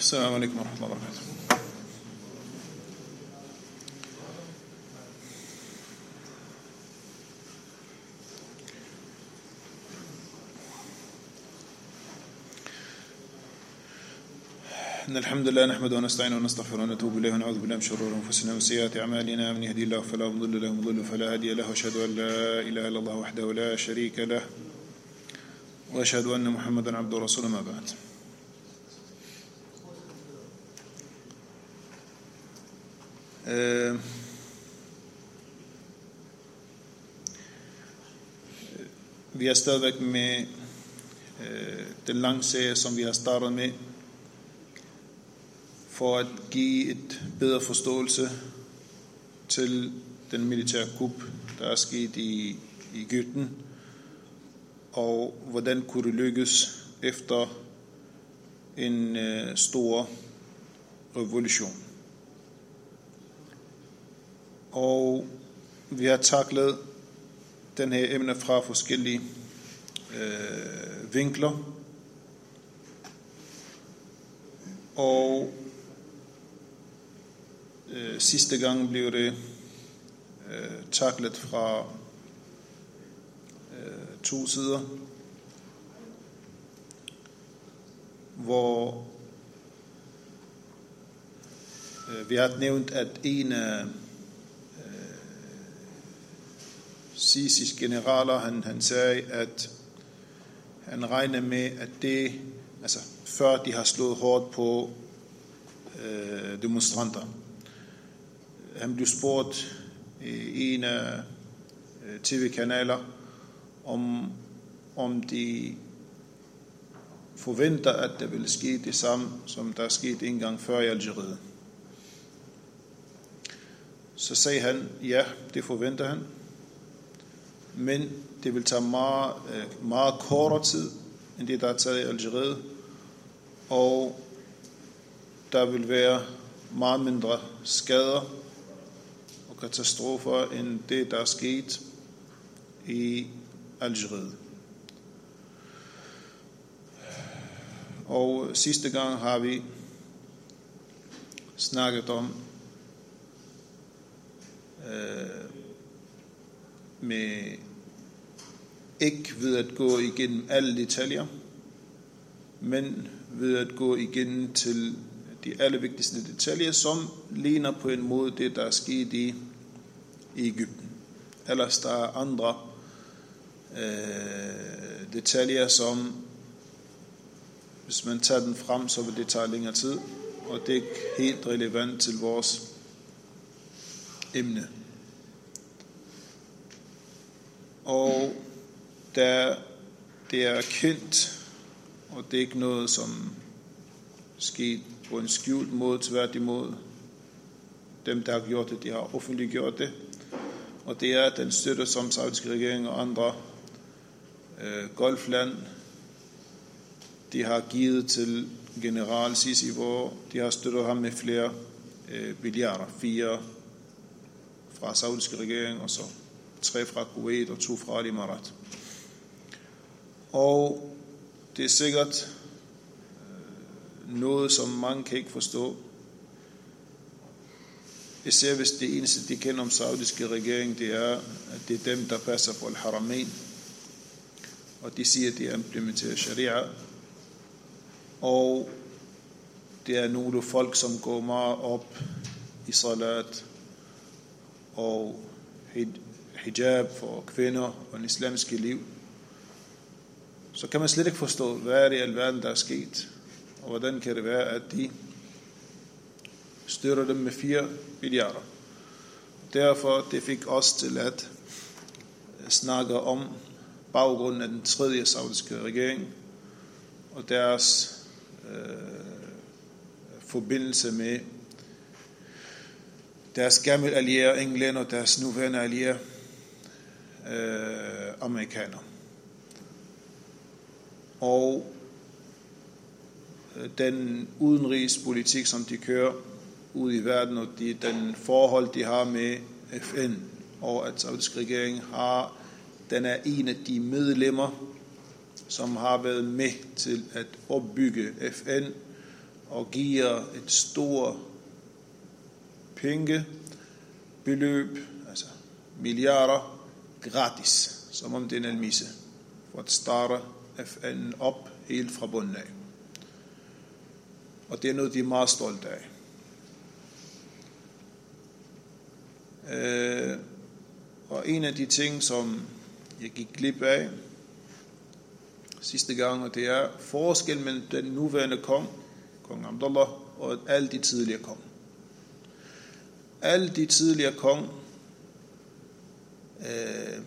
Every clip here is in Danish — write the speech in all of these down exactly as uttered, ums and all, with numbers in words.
السلام عليكم ورحمة الله وبركاته. إن الحمد لله نحمده ونستعينه ونستغفره ونتوب إليه ونعوذ بالله من شرور أنفسنا وسيئات أعمالنا، من يهدي الله فلا مضل له ومن يضلل فلا هادي له، وأشهد أن لا إله إلا الله وحده لا شريك له، وأشهد أن محمدا عبده ورسوله. ما بعد. Uh, vi er stadigvæk med uh, den lange serie, som vi har startet med, for at give et bedre forståelse til den militære kup, der er sket i, i Egypten, og hvordan kunne det lykkes efter en uh, stor revolution. Og vi har taklet den her emne fra forskellige øh, vinkler. Og øh, sidste gang blev det øh, taklet fra øh, to sider, hvor øh, vi har nævnt, at en af Sisis generaler, han, han sagde, at han regner med, at det, altså før de har slået hårdt på øh, demonstranter. Han blev spurgt i en af øh, tv-kanaler, om, om de forventer, at der vil ske det samme, som der er sket en gang før i Algeriet. Så sagde han, ja, det forventer han. Men det vil tage meget, meget kortere tid, end det, der er taget i Algeriet. Og der vil være meget mindre skader og katastrofer, end det, der er sket i Algeriet. Og sidste gang har vi snakket om øh, med ikke ved at gå igennem alle detaljer, men ved at gå igennem til de allervigtigste detaljer, som ligner på en måde det, der er sket i, i Egypten. Ellers der er andre øh, detaljer, som hvis man tager den frem, så vil det tage længere tid, og det er ikke helt relevant til vores emne. Og der, det er kendt, og det er ikke noget, som skete på en skjult måde, tværtimod. Dem, der har gjort det, de har offentliggjort det. Og det er den støtte, som saudiske regering og andre øh, golfland, de har givet til general Sisi, hvor de har støttet ham med flere øh, milliarder, fire fra saudiske regering og så tre fra Kuwait og to fra Al-Emirat. Og det er sikkert øh, noget, som mange kan ikke forstå. Især hvis det eneste, de kender om saudiske regering, det er, at det er dem, der passer på Al-Haramain. Og de siger, at de implementerer sharia. Og det er nogle folk, som går meget op i salat og hijab for kvinder og den islamiske liv. Så kan man slet ikke forstå, hvad er det i alverden, der er sket, og hvordan kan det være, at de støtter dem med fire milliarder. Derfor det fik os til at snakke om baggrunden af den tredje saudiske regering og deres øh, forbindelse med deres gamle allierede England og deres nuværende allierede øh, amerikaner. Og den udenrigspolitik, som de kører ud i verden, og de, den forhold, de har med F N, og at saudisk regering har, den er en af de medlemmer, som har været med til at opbygge F N og giver et stort pengebeløb, altså milliarder, gratis, som om det er en almisse, for at starte F N op helt fra bunden af. Og det er noget, de er meget stolte af. Øh, og en af de ting, som jeg gik glip af sidste gang, og det er forskel mellem den nuværende kong, kong Abdullah, og alle de tidligere kong. Alle de tidligere kong, øh,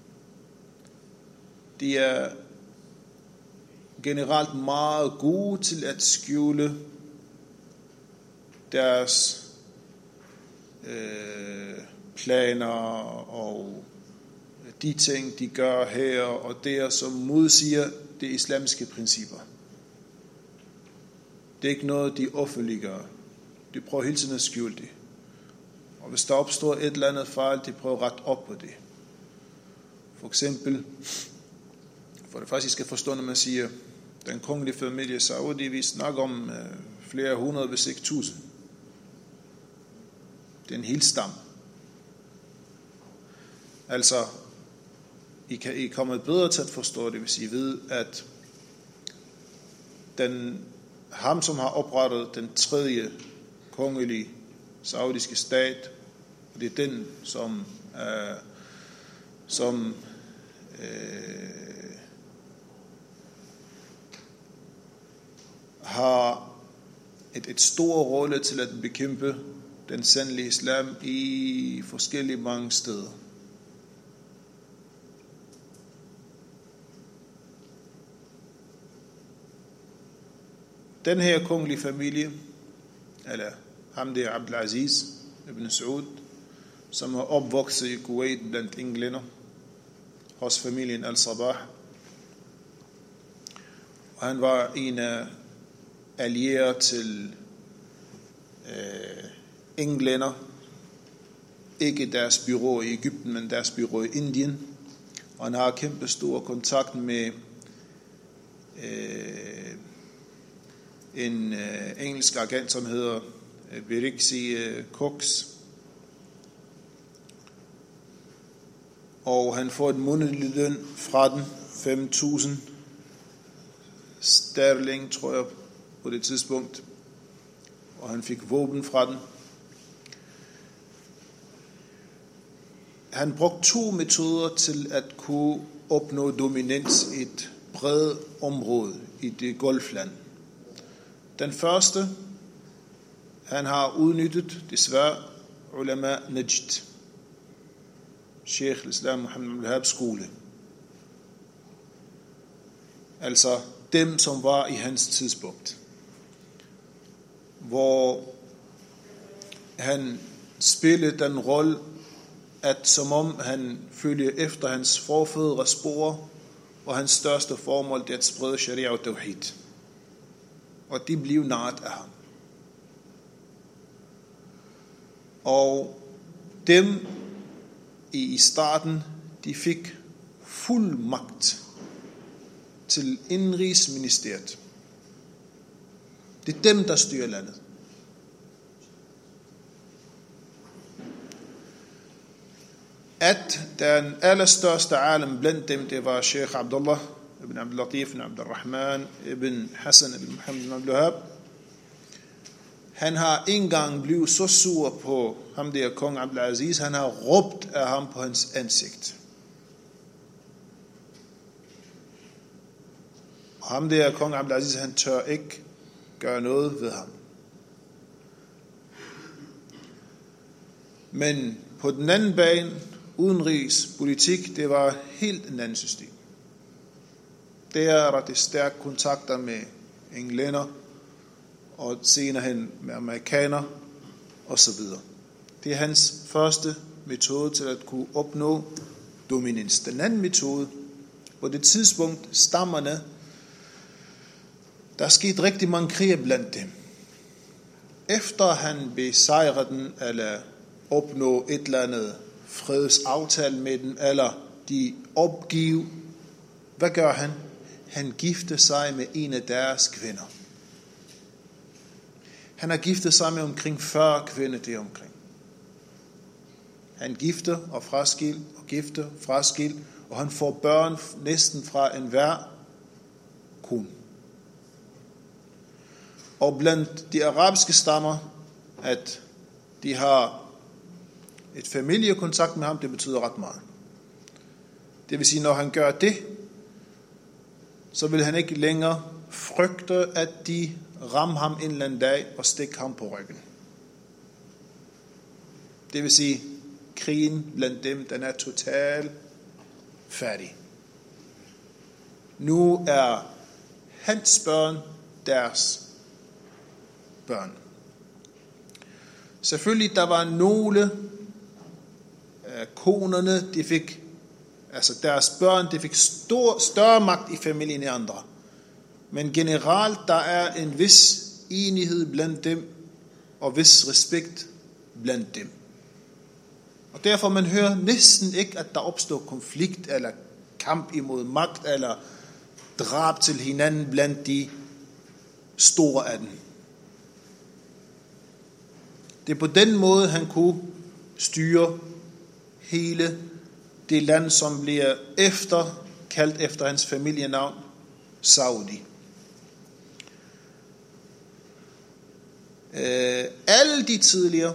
de er generelt meget gode til at skjule deres øh, planer og de ting, de gør her og der, som modsiger de islamiske principper. Det er ikke noget, de offentliggør. De prøver hele tiden at skjule det. Og hvis der opstår et eller andet fejl, de prøver at rette op på det. For eksempel, for det faktisk skal forstå, når man siger, den kongelige familie Saudi, vi snakker om øh, flere hundrede, hvis ikke tusind. Det er en hel stam. Altså, I kan I komme bedre til at forstå det, hvis I ved, at den, ham, som har oprettet den tredje kongelige saudiske stat, og det er den, som, øh, som øh, har et, et stort rolle til at bekæmpe den sandelige islam i forskellige mange steder. Den her kongelige familie, eller ham der Abdelaziz ibn Saud, som er opvokset i Kuwait blandt englænder, hos familien Al-Sabah. Og han var en af allierede til øh, englænder, ikke deres bureau i Egypten, men deres bureau i Indien. Og han har kæmpe stor kontakt med øh, en øh, engelsk agent, som hedder øh, Birixi øh, Cox. Og han får et månedlig løn fra den, fem tusind sterling, tror jeg, på det tidspunkt. Og han fik våben fra den. Han brugte to metoder til at kunne opnå dominans i et bredt område i det Golfland. Den første, han har udnyttet desværre ulama Najd, Sheikh al-Islam Muhammad ibn Abdul-Wahhabs skole. Altså dem, som var i hans tidspunkt. Hvor han spillede den rolle, at som om han følger efter hans forfædres spor, og hans største formål det er at sprede sharia og tawhid. Og de blev narret af ham. Og dem i starten, de fik fuld magt til indrigsministeriet. Det er dem, der styrer landet. At den allerstørste alim blandt dem, det var Sheikh Abdullah ibn Abdul Latif ibn Abdul Rahman ibn Hassan ibn Muhammad ibn Abdul Wahhab. Han har engang blevet så sur på ham der kong Abdelaziz, han har råbt af ham på hans ansigt. Og ham der kong Abdelaziz, han tør ikke gøre noget ved ham. Men på den anden bane, udenrigspolitik, det var helt en anden system. Der er der stærke kontakter med englænder, og senere hen med amerikaner, og så videre. Det er hans første metode til at kunne opnå dominans. Den anden metode, på det tidspunkt stammerne, der skete rigtig mange krige blandt dem. Efter han besejrede den, eller opnå et eller andet fredsaftale med dem, eller de opgive, hvad gør han? Han gifter sig med en af deres kvinder. Han har giftet sig med omkring fyrre kvinder det omkring. Han gifter og fraskil og gifter fraskil, og han får børn næsten fra enhver kone. Og blandt de arabiske stammer, at de har et familiekontakt med ham, det betyder ret meget. Det vil sige, når han gør det, så vil han ikke længere frygte, at de rammer ham en eller anden dag og stikker ham på ryggen. Det vil sige, krigen blandt dem, den er totalt færdig. Nu er hans børn deres børn. Selvfølgelig, der var nogle af konerne, de fik, altså deres børn, de fik stor, større magt i familien end andre. Men generelt, der er en vis enighed blandt dem, og vis respekt blandt dem. Og derfor man hører næsten ikke, at der opstår konflikt, eller kamp imod magt, eller drab til hinanden blandt de store af dem. Det er på den måde, han kunne styre hele det land, som bliver efter, kaldt efter hans familienavn, Saudi. Øh, alle de tidligere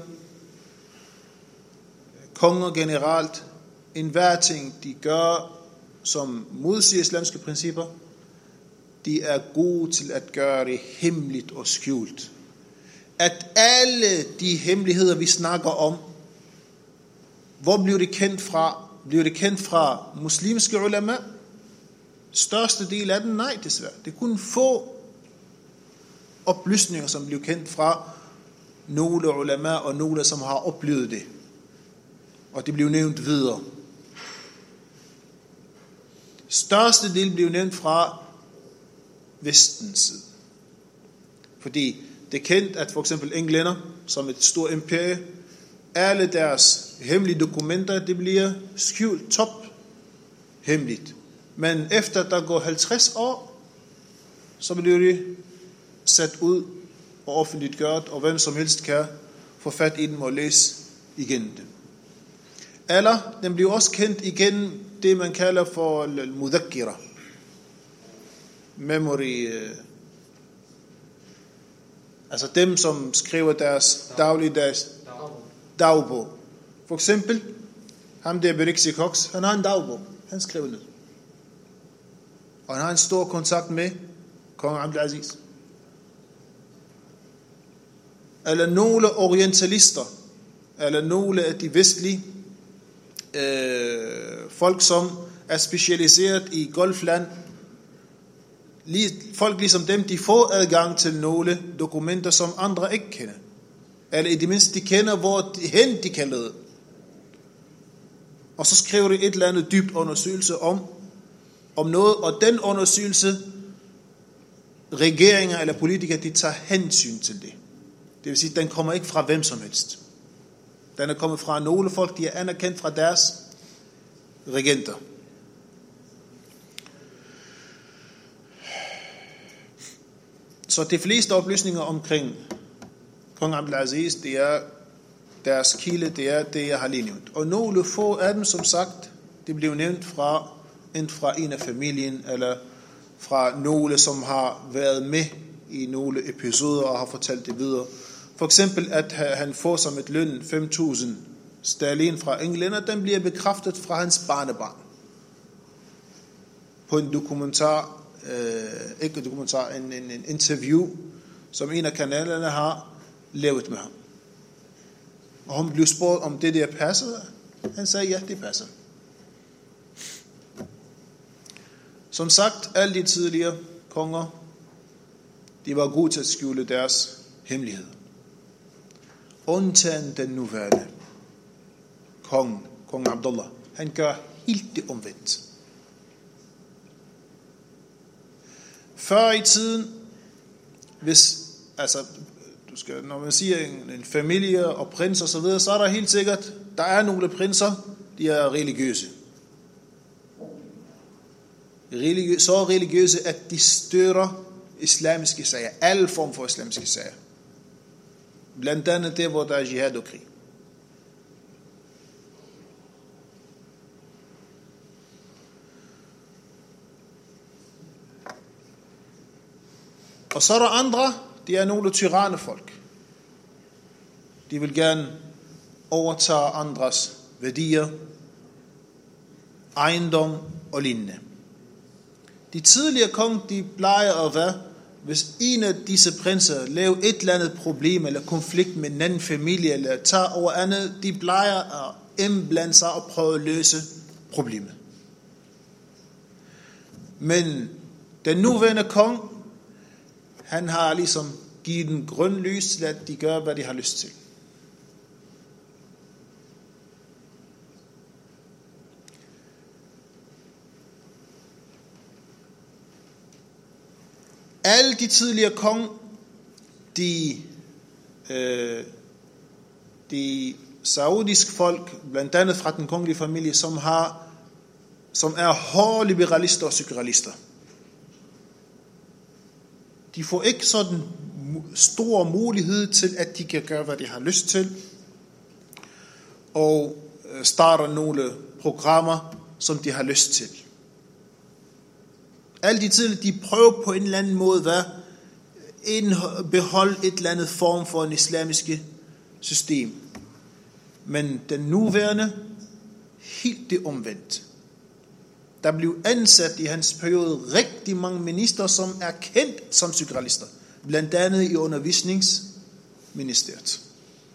konger generelt, enhver ting de gør, som modsiger islamske principper, de er gode til at gøre det hemmeligt og skjult. At alle de hemmeligheder, vi snakker om, hvor bliver det kendt fra? Bliver det kendt fra muslimske ulama? Største del af den? Nej, desværre. Det er kun få oplysninger, som bliver kendt fra nogle ulama og nogle, som har oplevet det. Og det bliver nævnt videre. Største del bliver nævnt fra vestens side. Fordi det er kendt, at for eksempel englænder, som et stort imperie, alle deres hemmelige dokumenter, det bliver skjult top hemmeligt. Men efter der går halvtreds år, så bliver det sat ud og offentligt gjort, og hvem som helst kan få fat i dem og læse igen dem. Eller den bliver også kendt igen det, man kalder for al-mudhakkira. Memory. Altså dem, som skriver deres dagligdags dagbog. For eksempel, ham der Beriksi Cox, han har en dagbog. Han skriver ned. Og han har en stor kontakt med kong Abdelaziz. Eller nogle orientalister, eller nogle af de vestlige øh, folk, som er specialiseret i Golfland. Folk ligesom dem, de får adgang til nogle dokumenter, som andre ikke kender. Eller i det mindste, de kender, hvor hen de kan lede. Og så skriver de et eller andet dybt undersøgelse om, om noget, og den undersøgelse, regeringer eller politikere, de tager hensyn til det. Det vil sige, den kommer ikke fra hvem som helst. Den er kommet fra nogle folk, de er anerkendt fra deres regenter. Så de fleste oplysninger omkring kong Abdelaziz, det er deres kilde, det er det, jeg har lige nævnt. Og nogle få af dem, som sagt, det blev nævnt fra, enten fra en af familien, eller fra nogle, som har været med i nogle episoder og har fortalt det videre. For eksempel, at han får som et løn fem tusind sterlin fra englænder, den bliver bekræftet fra hans barnebarn. På en dokumentar, øh, ikke en dokumentar, en, en, en interview, som en af kanalerne har lavet med ham. Og han blev spurgt, om det der passer. Han sagde, ja, det passer. Som sagt, alle de tidligere konger, de var gode til at skjule deres hemmelighed. Undtagen den nuværende kong, kong Abdullah. Han gør helt det omvendt. Før i tiden, hvis, altså, du skal, når man siger en, en familie og prins og så videre, så er der helt sikkert, der er nogle prinser, de er religiøse. Religiø- så religiøse, at de støtter islamiske sager, alle form for islamiske sager. Blandt andet der, hvor der er jihad og krig. Og så er der andre, de er nogle tyrannefolk. De vil gerne overtage andres værdier, ejendom og lignende. De tidligere kong, de plejer at være, hvis en af disse prinser laver et eller andet problem eller konflikt med en anden familie eller tager over andet, de plejer at indblande sig og prøve at løse problemet. Men den nuværende kong, han har ligesom givet den grøn lys til, at de gør, hvad de har lyst til. Alle de tidligere kong, de, øh, de saudiske folk, blandt andet fra den kongelige familie, som, har, som er hårde liberalister og sekularister. De får ikke sådan stor mulighed til, at de kan gøre, hvad de har lyst til, og starter nogle programmer, som de har lyst til. Alle de tidligere, de prøver på en eller anden måde, hvad beholde et eller andet form for en islamiske system. Men den nuværende, helt det omvendt. Der blev ansat i hans periode rigtig mange minister, som er kendt som sekularister. Blandt andet i undervisningsministeriet.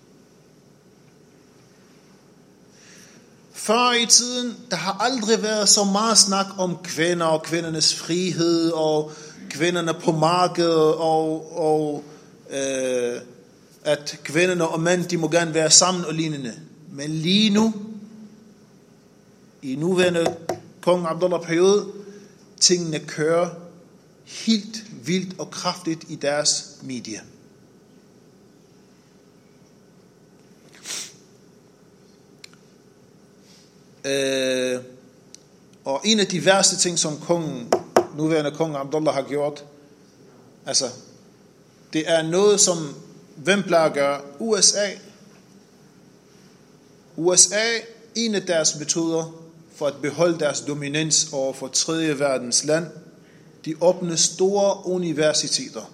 Før i tiden, der har aldrig været så meget snak om kvinder og kvindernes frihed og kvinderne på markedet og, og øh, at kvinderne og mænd, de må gerne være sammen og lignende. Men lige nu, i nuværende kong Abdullah periode, tingene kører helt vildt og kraftigt i deres medier. Øh, og en af de værste ting, som kongen, nuværende kong Abdullah har gjort, altså, det er noget, som hvem plejer at gøre? U S A. U S A, en af deres metoder for at beholde deres dominans over for tredje verdens land, de åbner store universiteter.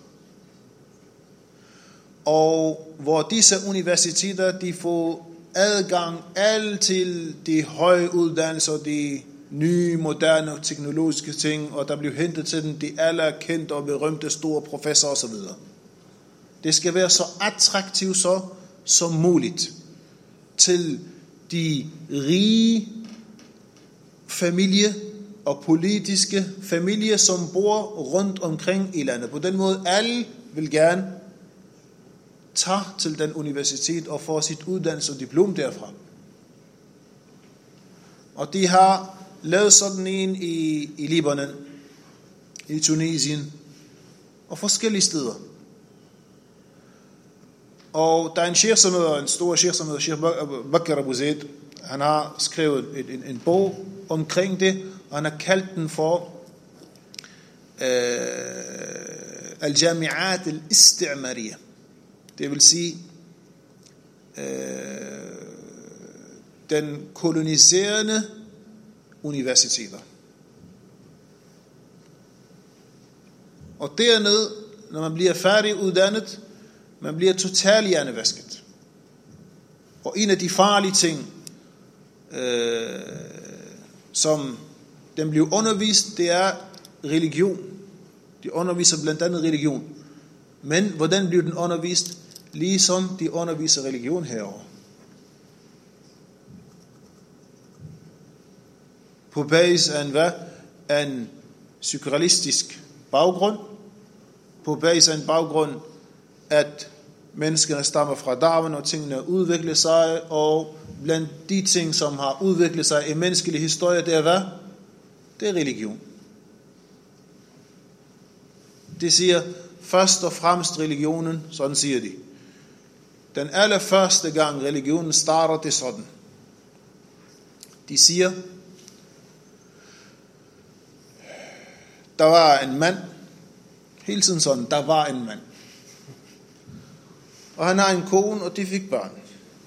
Og hvor disse universiteter, de får adgang alt til de høje uddannelser, de nye, moderne, teknologiske ting, og der bliver hentet til den de allerkendte og berømte store professorer osv. Det skal være så attraktivt så, som muligt til de rige familie og politiske familier, som bor rundt omkring i landet. På den måde, alle vil gerne tage til den universitet og få sit uddannelse og diplom derfra. Og de har lavet sådan en i, i Libanon, i Tunesien og forskellige steder. Og der er en sheikh, som hedder, en stor sheikh, som hedder Sheikh Bakr Abu Zaid. Han har skrevet en, en bog omkring det, og han har kaldt den for øh, Al-Jami'at al-Isti'mariyya. Det vil sige øh, den koloniserende universiteter. Og dernede, når man bliver færdiguddannet, man bliver totalt hjernevasket. Og en af de farlige ting, øh, som den bliver undervist, det er religion. De underviser blandt andet religion. Men hvordan bliver den undervist? Ligesom de underviser religion herovre. På basis af en hvad? En sekularistiske baggrund. På basis af en baggrund, at menneskene stammer fra Darwin, og tingene udvikler sig, og blandt de ting, som har udviklet sig i menneskelig historie, det er hvad? Det er religion. Det siger først og fremmest religionen, sådan siger de. Den allerførste gang religionen starter, det sådan. De siger, der var en mand, hele tiden sådan, der var en mand. og han har en kone, og de fik børn.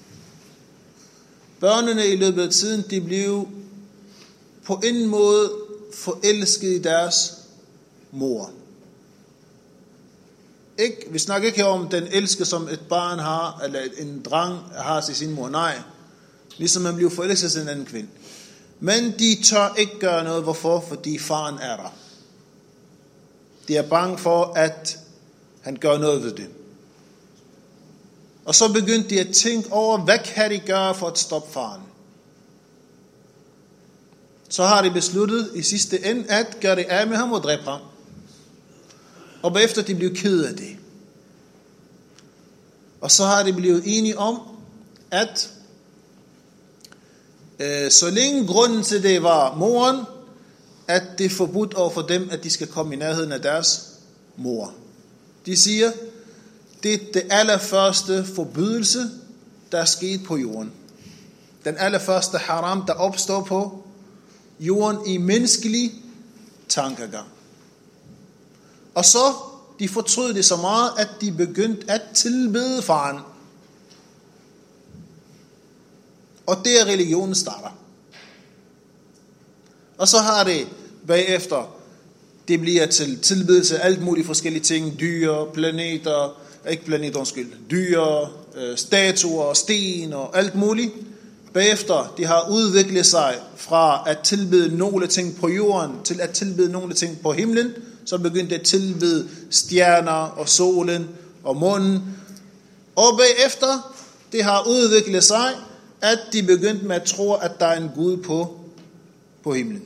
Børnene i løbet af tiden, de blev på en måde forelsket i deres mor. Ikke, vi snakker ikke her om den elske, som et barn har, eller en dreng har til sin mor. Nej, ligesom man bliver forelsket til en anden kvinde. Men de tør ikke gøre noget. Hvorfor? Fordi faren er der. De er bange for, at han gør noget ved det. Og så begyndte de at tænke over, hvad kan de gøre for at stoppe faren? Så har de besluttet i sidste ende, at gøre det af med ham og dræbe ham. Og bagefter de blev ked af det. Og så har de blevet enige om, at øh, så længe grunden til det var moren, at det er forbudt over for dem, at de skal komme i nærheden af deres mor. De siger, det er det allerførste forbydelse, der er sket på jorden. Den allerførste haram, der opstår på jorden i menneskelig tankegang. Og så, de fortrød det så meget, at de begyndte at tilbede faren. Og det er religionen starter. Og så har det bagefter, det bliver til tilbedelse af alt muligt forskellige ting, dyr, planeter, ikke planeter, undskyld, dyr, statuer, sten og alt muligt. Bagefter, de har udviklet sig fra at tilbede nogle ting på jorden, til at tilbede nogle ting på himlen, så begyndte at tilbede stjerner og solen og månen. Og bagefter, det har udviklet sig, at de begyndte med at tro, at der er en Gud på, på himlen.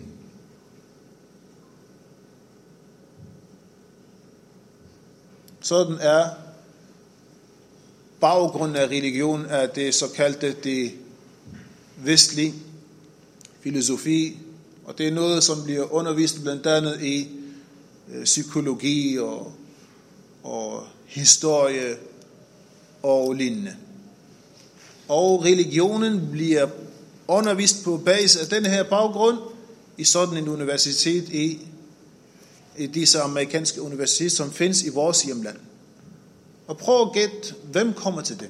Sådan er baggrunden af religion, af det såkaldte det vestlige filosofi, og det er noget, som bliver undervist blandt andet i øh, psykologi og, og historie og lignende. Og religionen bliver undervist på basis af denne her baggrund i sådan en universitet i, i disse amerikanske universiteter, som findes i vores hjemland. Og prøv at gætte, hvem kommer til dem?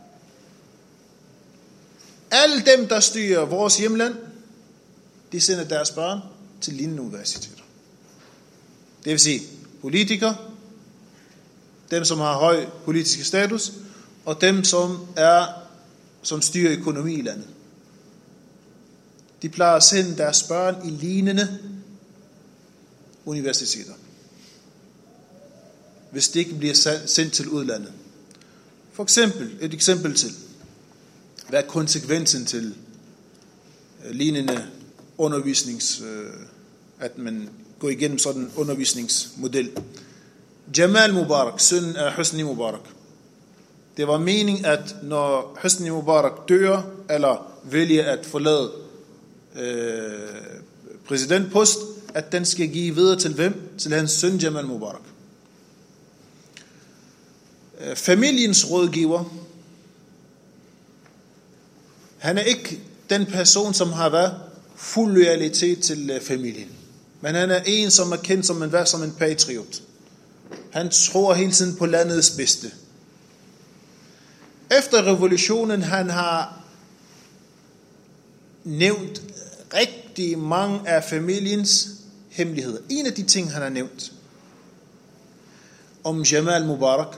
Alle dem, der styrer vores hjemland, de sender deres børn til lignende universiteter. Det vil sige politikere, dem som har høj politisk status, og dem som er som styrer økonomi i landet. De plejer at sende deres børn i lignende universiteter, hvis det ikke bliver sendt til udlandet. For eksempel, et eksempel til, hvad er konsekvensen til lignende undervisnings, at man går igennem sådan en undervisningsmodel. Jamal Mubarak, sønnen af Hosni Mubarak. Det var meningen, at når Hosni Mubarak dør, eller vælger at forlade øh, præsidentpost, at den skal give videre til hvem? Til hans søn Jamal Mubarak. Øh, familiens rådgiver, han er ikke den person, som har været fuld loyalitet til familien. Men han er en, som er kendt som en, som en patriot. Han tror hele tiden på landets bedste. Efter revolutionen, han har nævnt rigtig mange af familiens hemmeligheder. En af de ting, han har nævnt om Jamal Mubarak,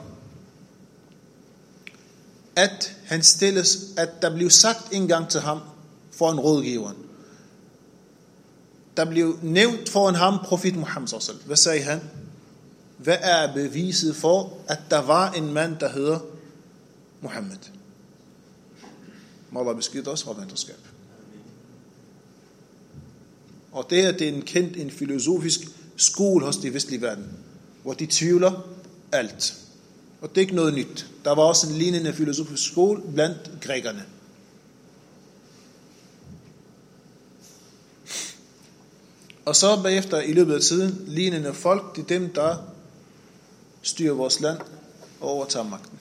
at han stilles, at der blev sagt en gang til ham foran rådgiveren. Der blev nævnt foran ham profet Muhammed sallallahu alaihi wasallam. Hvad sagde han? Hvad er beviset for, at der var en mand, der hedder Muhammed? Må Allah beskytte os fra venterskab. Og det er, det er en kendt, en filosofisk skole hos de vestlige verden, hvor de tvivler alt. Og det er ikke noget nyt. Der var også en lignende filosofisk skole blandt grækerne. Og så bagefter i løbet af tiden, lignende folk, det er dem, der styrer vores land og overtager magten.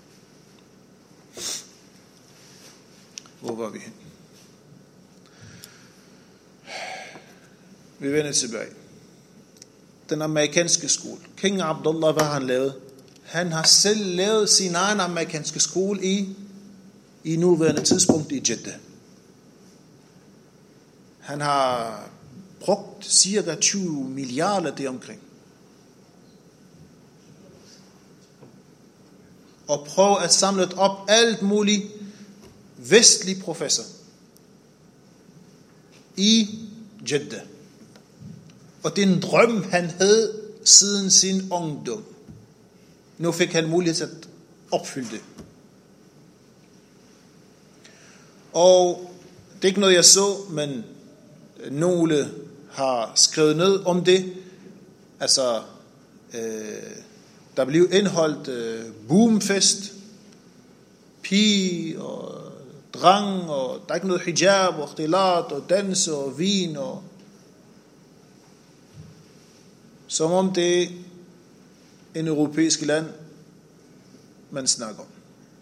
Hvor var vi hen? Vi vender tilbage. Den amerikanske skole. King Abdullah, hvad han lavede? han har selv lavet sin egen amerikanske skole i, i nuværende tidspunkt i Jeddah. Han har brugt cirka tyve milliarder det omkring. Og prøve at samle op alt muligt vestlig professor i Jeddah. Og det er en drøm, han havde siden sin ungdom. Nu fik han mulighed til at opfylde det. Og det er ikke noget, jeg så, men nogle har skrevet ned om det. Altså, øh, der blev indholdt øh, boomfest, pige og drang, og der er ikke noget hijab og ikhtilat og dans og vin, og som om det er en europæisk land, man snakker om.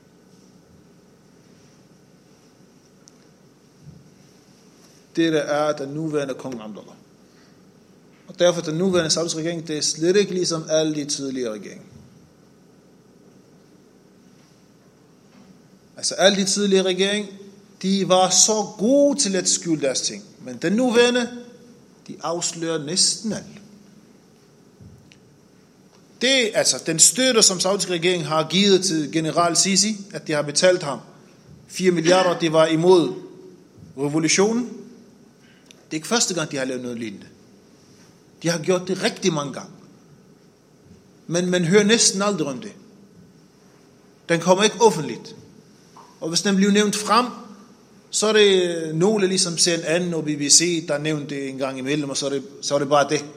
Det der er den nuværende kong Abdullah. Og derfor den nuværende saudiske regering, det er slet ikke ligesom alle de tidligere regeringer. Altså alle de tidligere regeringer, de var så gode til at skjule deres ting. Men den nuværende, de afslører næsten alt. Det er altså den støtte, som saudiske regering har givet til general Sisi, at de har betalt ham fire milliarder, det var imod revolutionen. Det er ikke første gang, de har lavet noget lignende. De har gjort det rigtig mange gange. Men man hører næsten aldrig om det. Den kommer ikke offentligt. Og hvis den bliver nævnt frem, så er det nogle ligesom C N N og B B C, der nævnt det en gang imellem, og så er det, så er det bare det.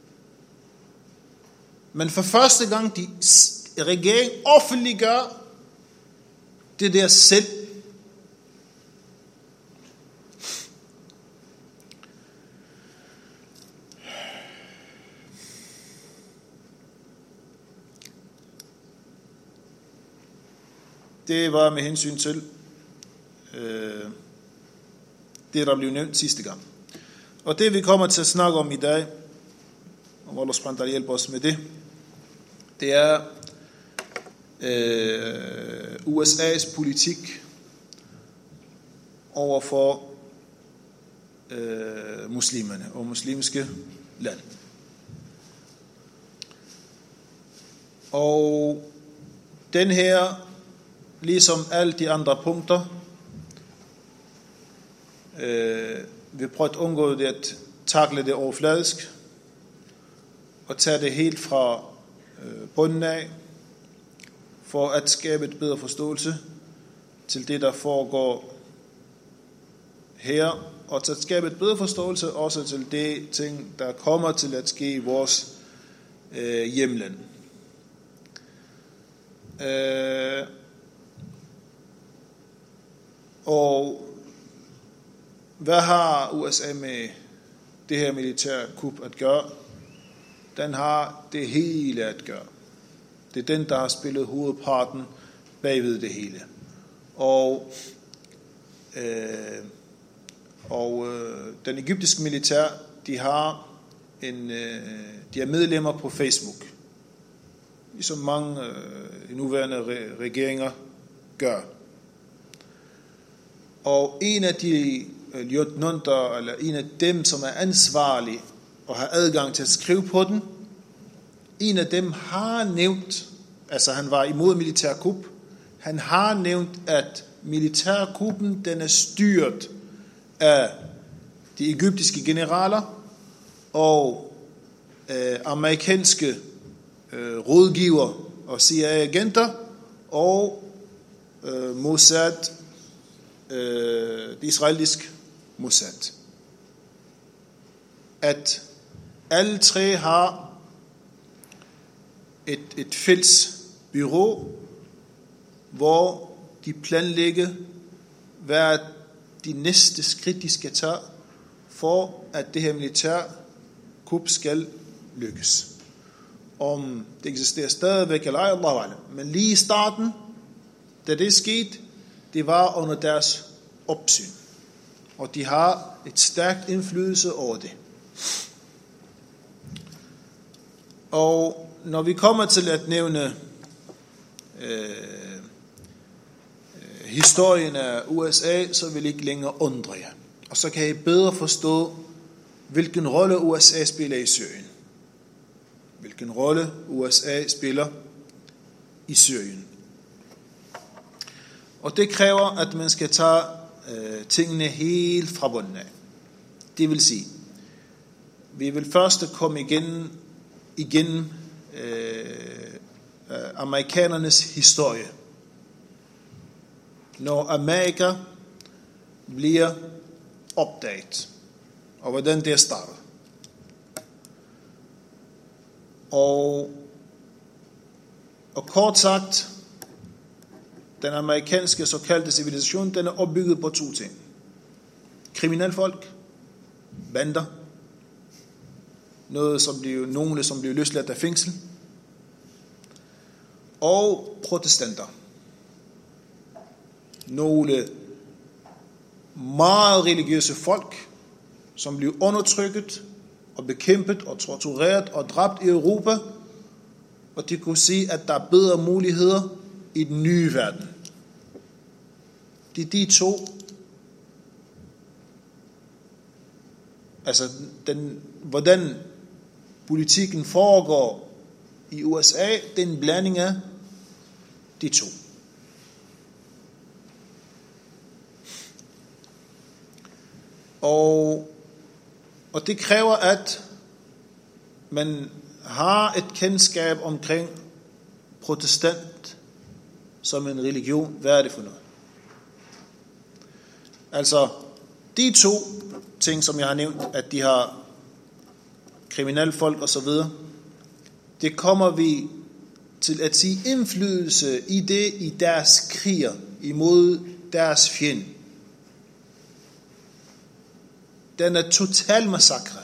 Men for første gang, de regering offentliggør det der selv. Det var med hensyn til øh, det, der blev nævnt sidste gang. Og det, vi kommer til at snakke om i dag, og Allah subhanahu wa ta'ala hjælper os med det, det er øh, U S A's politik overfor øh, muslimerne og muslimske lande. Og den her, ligesom alle de andre punkter, øh, vi prøver at undgå det at takle det overfladisk, og tage det helt fra øh, bunden af, for at skabe et bedre forståelse til det, der foregår her, og til at skabe et bedre forståelse også til det ting, der kommer til at ske i vores øh, hjemland. Øh, og hvad har U S A med det her militære kup at gøre? Den har det hele at gøre. Det er den, der har spillet hovedparten bagved det hele. Og, øh, og øh, den egyptiske militær, de har en, øh, de er medlemmer på Facebook, ligesom mange øh, nuværende re- regeringer gør. Og en af de løjtnanter, eller en af dem, som er ansvarlige og har adgang til at skrive på den, en af dem har nævnt, altså han var imod militærkup, han har nævnt, at militærkuppen, den er styret af de egyptiske generaler og øh, amerikanske øh, rådgiver og C I A-agenter og øh, Mossad, øh, det israeliske Mossad. At alle tre har et, et fælles bureau, hvor de planlægger, hvad de næste skridt, de skal tage, for at det her militær kup skal lykkes. Om det eksisterer stadigvæk, eller ej, Allahu alam. Men lige i starten, da det skete, det var under deres opsyn. Og de har et stærkt indflydelse over det. Og når vi kommer til at nævne øh, historien af U S A, så vil I ikke længere undre jer. Og så kan I bedre forstå, hvilken rolle U S A spiller i Syrien. Hvilken rolle U S A spiller i Syrien. Og det kræver, at man skal tage øh, tingene helt fra bunden af. Det vil sige, vi vil først komme igen, igen øh, amerikanernes historie. Når Amerika bliver opdaget, og hvordan det starter. Og, og kort sagt, den amerikanske såkaldte civilisation, den er opbygget på to ting. Kriminalfolk, bander, noget som blev, nogle som blev løsladt af fængsel, og protestanter. Nogle meget religiøse folk, som blev undertrykket og bekæmpet og tortureret og dræbt i Europa, og de kunne sige, at der er bedre muligheder i den nye verden. Det er de to, altså den, hvordan politikken foregår i U S A, det er en blanding af de to. Og, og det kræver, at man har et kendskab omkring protestant som en religion. Hvad er det for noget? Altså, de to ting, som jeg har nævnt, at de har kriminalfolk og så videre, det kommer vi til at sige indflydelse i det i deres kriger imod deres fjende. Den er total massakre.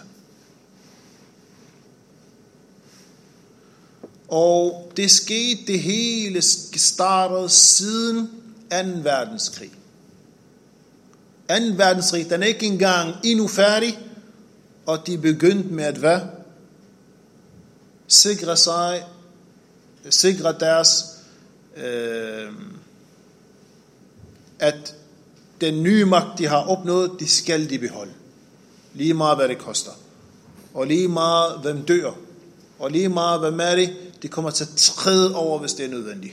Og det skete, det hele startede siden anden verdenskrig. anden verdenskrig, den er ikke engang endnu færdig, og de begyndte med at hvad? Sikre sig, sikre deres, øh, at den nye magt, de har opnået, de skal de beholde. Lige meget, hvad det koster. Og lige meget, hvem dør. Og lige meget, hvad er det, de kommer til at træde over, hvis det er nødvendigt.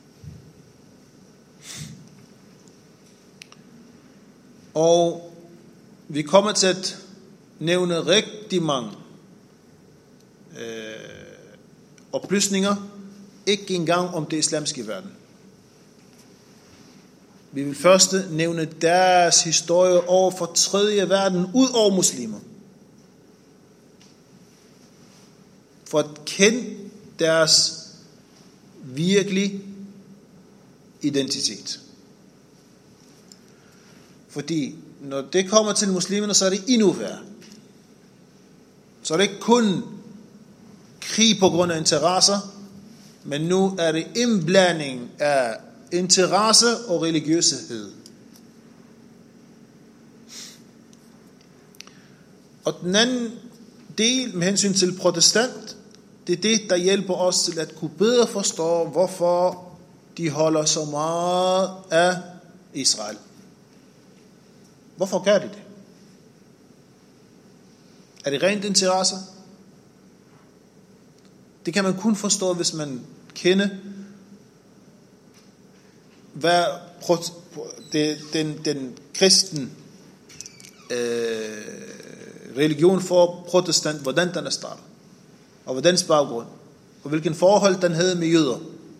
Og vi kommer til at nævne rigtig mange øh, oplysninger, ikke engang om det islamiske verden. Vi vil først nævne deres historie over for tredje verden, ud over muslimer. For at kende deres virkelige identitet. Fordi når det kommer til muslimerne, så er det endnu værre. Så er det ikke kun krig på grund af interesser, men nu er det indblanding af interesse og religiøshed. Og den anden del med hensyn til protestant, det er det, der hjælper os til at kunne bedre forstå, hvorfor de holder så meget af Israel. Hvorfor gør de det? Er det rent interesse? Det kan man kun forstå, hvis man kender, hvad det, den, den kristen øh, religion for protestant, hvordan den er startet, og hvordan baggrund, og hvilken forhold den havde med jøder.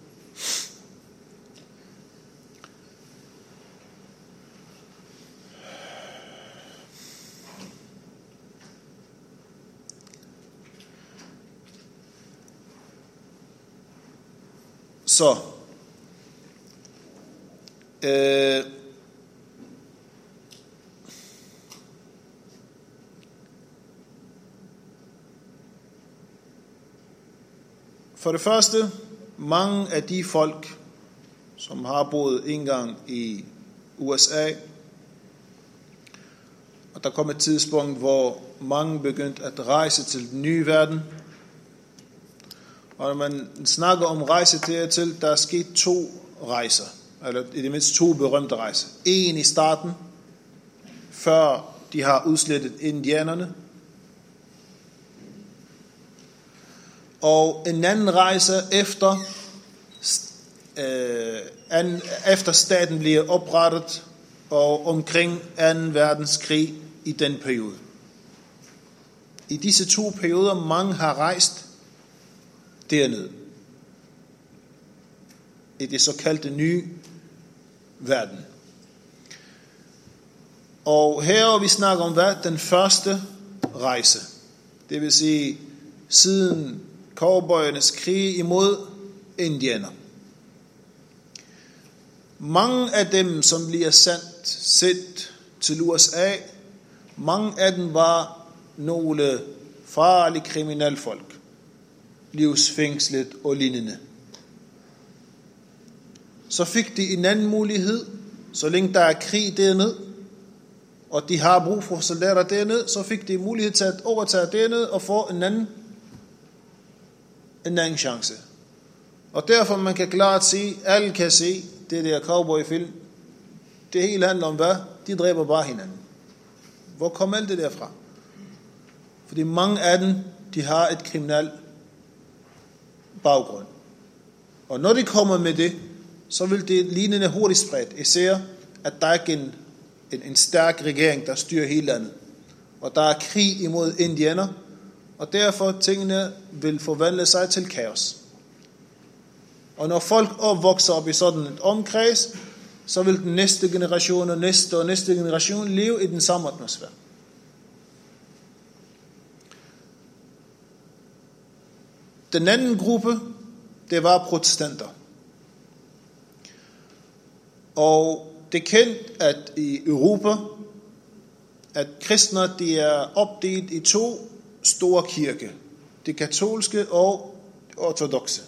Så øh, for det første, mange af de folk, som har boet engang i U S A, og der kom et tidspunkt, hvor mange begyndte at rejse til den nye verden, Og når man snakker om rejse dertil, der er sket to rejser, eller i det mindste to berømte rejser. En i starten, før de har udslettet indianerne, og en anden rejse efter, øh, an, efter staten bliver oprettet, og omkring anden verdenskrig i den periode. I disse to perioder, mange har rejst dernede, i det såkaldte nye verden. Og her vi snakker om hvad? Den første rejse. Det vil sige siden cowboyernes krig imod indianer. Mange af dem, som bliver sendt, sendt til U S A, mange af dem var nogle farlige kriminalfolk, livsfængslet og lignende. Så fik de en anden mulighed, så længe der er krig dernede, og de har brug for soldater dernede, så fik de mulighed til at overtage dernede og få en anden, en anden chance. Og derfor man kan klart sige, alle kan se, det der cowboyfilm, det hele handler om hvad? De dræber bare hinanden. Hvor kommer alt det derfra? Fordi mange af dem, de har et kriminal baggrund. Og når de kommer med det, så vil det lignende hurtigt spredt. Især, at der er ikke en, en, en stærk regering, der styrer hele landet. Og der er krig imod indianer, og derfor tingene vil forvandle sig til kaos. Og når folk opvokser op i sådan et omkreds, så vil den næste generation og næste og næste generation leve i den samme atmosfære. Den anden gruppe, det var protestanter. Og det er kendt, at i Europa, at kristne de er opdelt i to store kirker. Det katolske og ortodokse.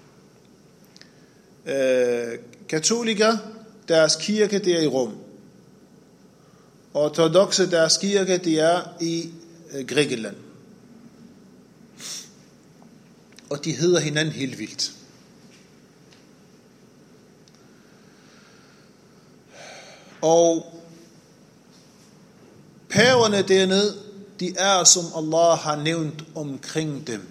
Øh, katoliker, deres kirke, det er i Rom. Ortodokse, deres kirke, det er i øh, Grækenland. Og de hedder hinanden helt vildt. Og paverne dernede, de er som Allah har nævnt omkring dem.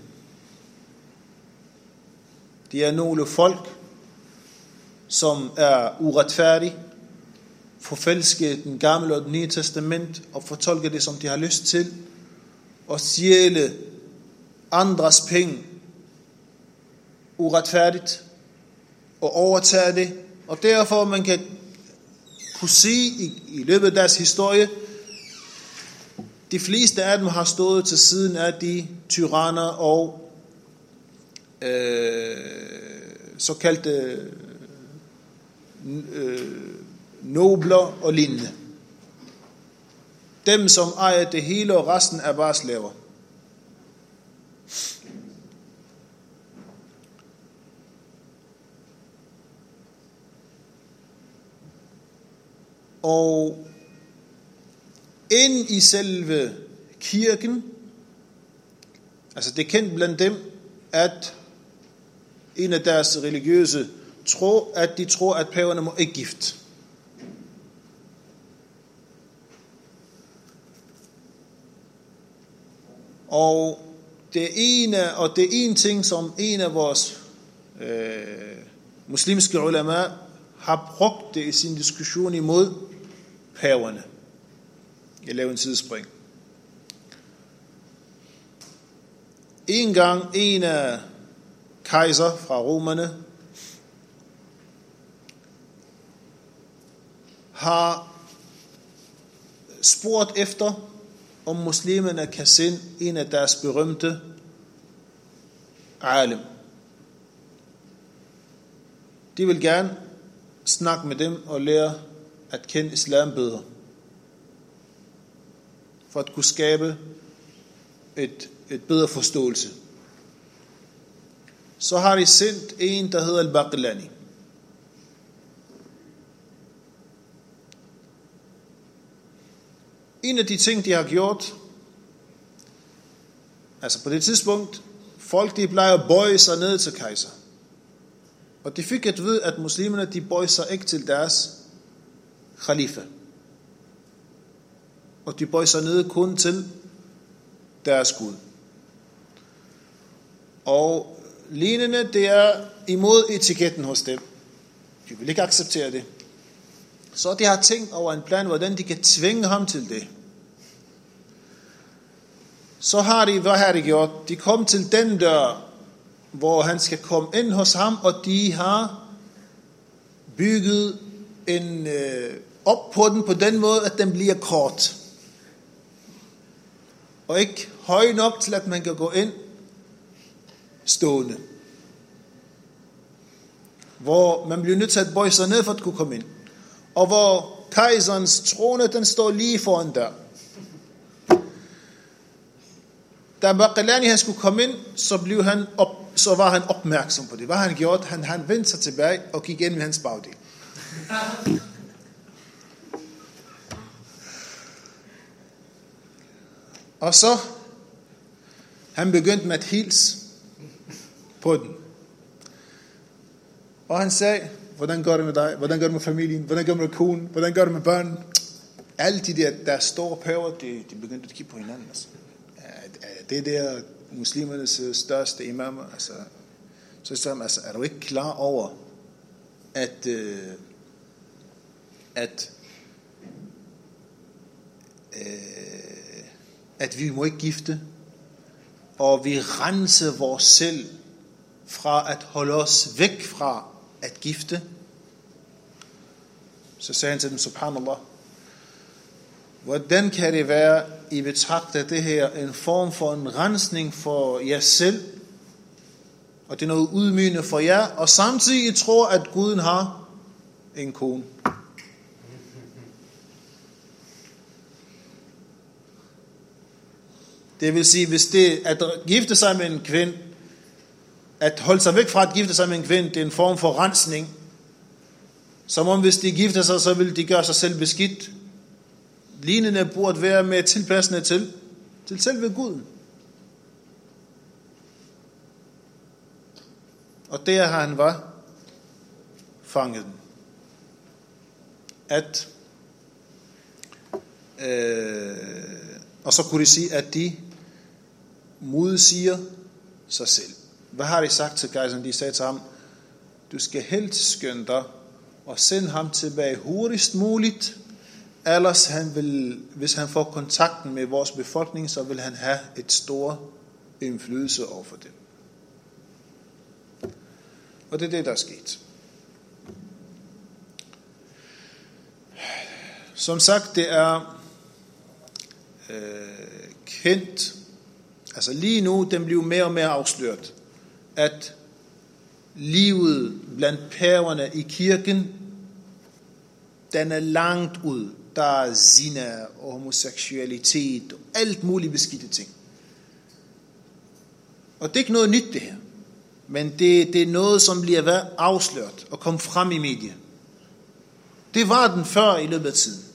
De er nogle folk, som er uretfærdige, forfalsker den gamle og den nye testament, og fortolker det, som de har lyst til, og stjæle andres penge uretfærdigt, og overtage det. Og derfor man kan kunne sige i, i løbet af deres historie, de fleste af dem har stået til siden af de tyranner og øh, såkaldte øh, nobler og lignende. Dem, som ejer det hele, og resten er bare slaver. Og ind i selve kirken, altså det er kendt blandt dem, at en af deres religiøse tror, at de tror, at paverne må ikke gift. Og det er en, og det er en ting, som en af vores øh, muslimske ulama har brugt det i sin diskussion imod paverne. Jeg laver en sidespring. En gang en af kejser fra romerne har spurgt efter, om muslimerne kan sende en af deres berømte alim. De vil gerne snakke med dem og lære at kende islam bedre, for at kunne skabe et, et bedre forståelse. Så har de sendt en, der hedder al-Baqillani. En af de ting, de har gjort, altså på det tidspunkt, folk de plejer at bøje sig ned til kejser. Og de fik at vide, at muslimerne de bøjer sig ikke til deres khalifa. Og de bøjer sig ned kun til deres Gud. Og lignende, det er imod etiketten hos dem. De vil ikke acceptere det. Så de har tænkt over en plan, hvordan de kan tvinge ham til det. Så har de, hvad har de gjort? De kom til den dør, hvor han skal komme ind hos ham, og de har bygget en øh, op på den på den måde, at den bliver kort. Og ikke høj nok til, at man kan gå ind stående. Hvor man bliver nødt til at bøje sig ned for at kunne komme ind. Og hvor kejserens trone, den står lige foran der. Da Baqillani han skulle komme ind, så, blev han op, så var han opmærksom på det. Hvad han gjort? Han, han vendte sig tilbage og gik ind med hans bagdel. Og så han begyndte med at hilse på den. Og han sagde, hvordan går det med dig? Hvordan gør det med familien? Hvordan gør det med konen? Hvordan gør det med børnene? Alle de der, der store pæver, de, de begyndte at kigge på hinanden. Altså. Det der muslimernes største imamer. Altså, så sagde han, altså, er du ikke klar over, at, øh, at, øh, at vi må ikke gifte, og vi renser vores selv fra at holde os væk fra at gifte? Så sagde han til dem, subhanallah, hvordan kan det være, I betragter det her en form for en rensning for jer selv, og det er noget udmygende for jer, og samtidig I tror, at Guden har en kone? Det vil sige, hvis det at gifte sig med en kvinde, at holde sig væk fra at gifte sig med en kvinde, det er en form for rensning. Som om hvis de gifter sig, så vil de gøre sig selv beskidt. Lignende burde være med tilpassende til, til selve Guden. Og der har han var fanget den. At øh, og så kunne de sige, at de modsiger sig selv. Hvad har de sagt til kejseren? De sagde til ham, du skal helst skynde dig og sende ham tilbage hurtigst muligt, ellers han vil, hvis han får kontakten med vores befolkning, så vil han have et stor indflydelse over for dem. Og det er det, der er sket. Som sagt, det er øh, kendt, altså lige nu, den bliver mere og mere afsløret, at livet blandt pæverne i kirken, den er langt ud. Der er zina og homoseksualitet og alt muligt beskidte ting. Og det er ikke noget nyt det her. Men det, det er noget, som bliver afsløret og kom frem i medier. Det var den før i løbet af tiden.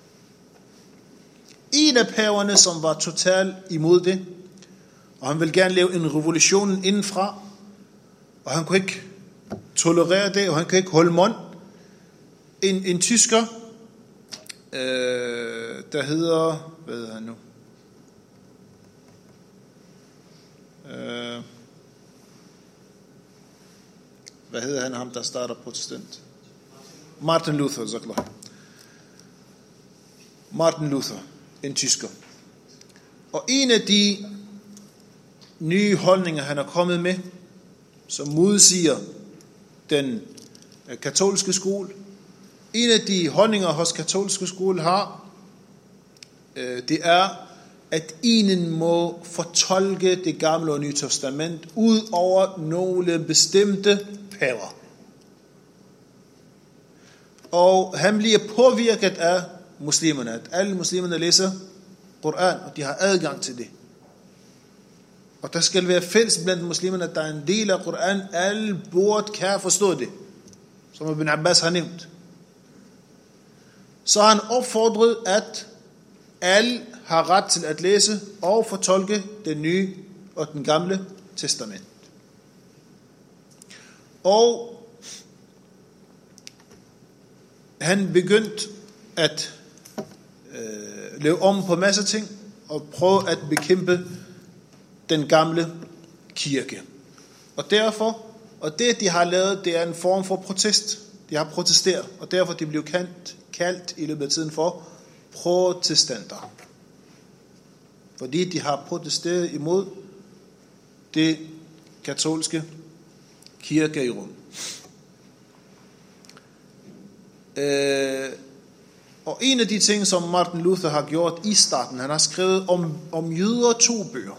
En af pæverne, som var totalt imod det, og han ville gerne lave en revolution indenfra, og han kunne ikke tolerere det, og han kunne ikke holde mund. En, en tysker, øh, der hedder, hvad hedder han nu? Øh, hvad hedder han, ham der starter protestant? Martin Luther, zaklah. Martin Luther, en tysker. Og en af de nye holdninger, han er kommet med, som modsiger den katolske skole. En af de holdninger hos katolske skole har, øh, det er, at ingen må fortolke det gamle og nye testament ud over nogle bestemte paver. Og han bliver påvirket af muslimerne, at alle muslimerne læser Koran, og de har adgang til det. Og der skal være fælles blandt muslimerne, at der er en del af Koran, alle burde kan forstå det, som Ibn Abbas har nævnt. Så har han opfordret, at alle har ret til at læse og fortolke den nye og den gamle testament. Og han begyndte at øh, lave om på masser af ting og prøve at bekæmpe den gamle kirke. Og derfor, og det de har lavet, det er en form for protest. De har protesteret, og derfor de blev kaldt, kaldt i løbet af tiden for protestanter. Fordi de har protesteret imod det katolske kirke i Rom. Øh, og en af de ting, som Martin Luther har gjort i starten, han har skrevet om, om jøder to bøger.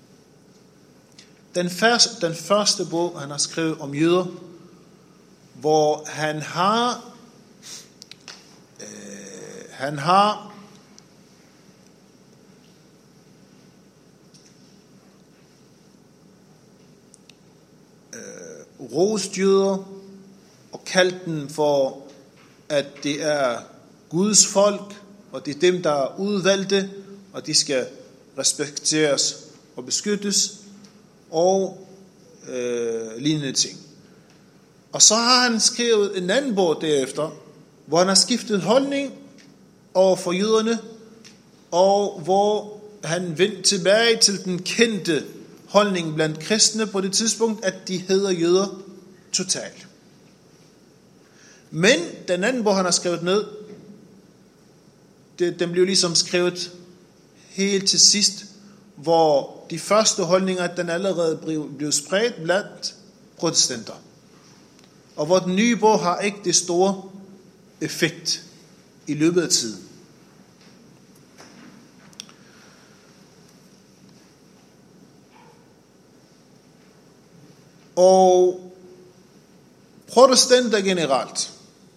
Den første, den første bog, han har skrevet om jøder, hvor han har øh, han har øh, rost jøder og kaldt dem for, at det er Guds folk, og det er dem, der er udvalgte, og de skal respekteres og beskyttes, og øh, lignende ting. Og så har han skrevet en anden bog derefter, hvor han har skiftet holdning over for jøderne, og hvor han vendte tilbage til den kendte holdning blandt kristne på det tidspunkt, at de hedder jøder totalt. Men den anden bog, han har skrevet ned, det, den blev ligesom skrevet helt til sidst, hvor de første holdninger, den allerede blev, blev spredt blandt protestanter. Og hvor den nye bog har ikke det store effekt i løbet af tiden. Og protestanter generelt,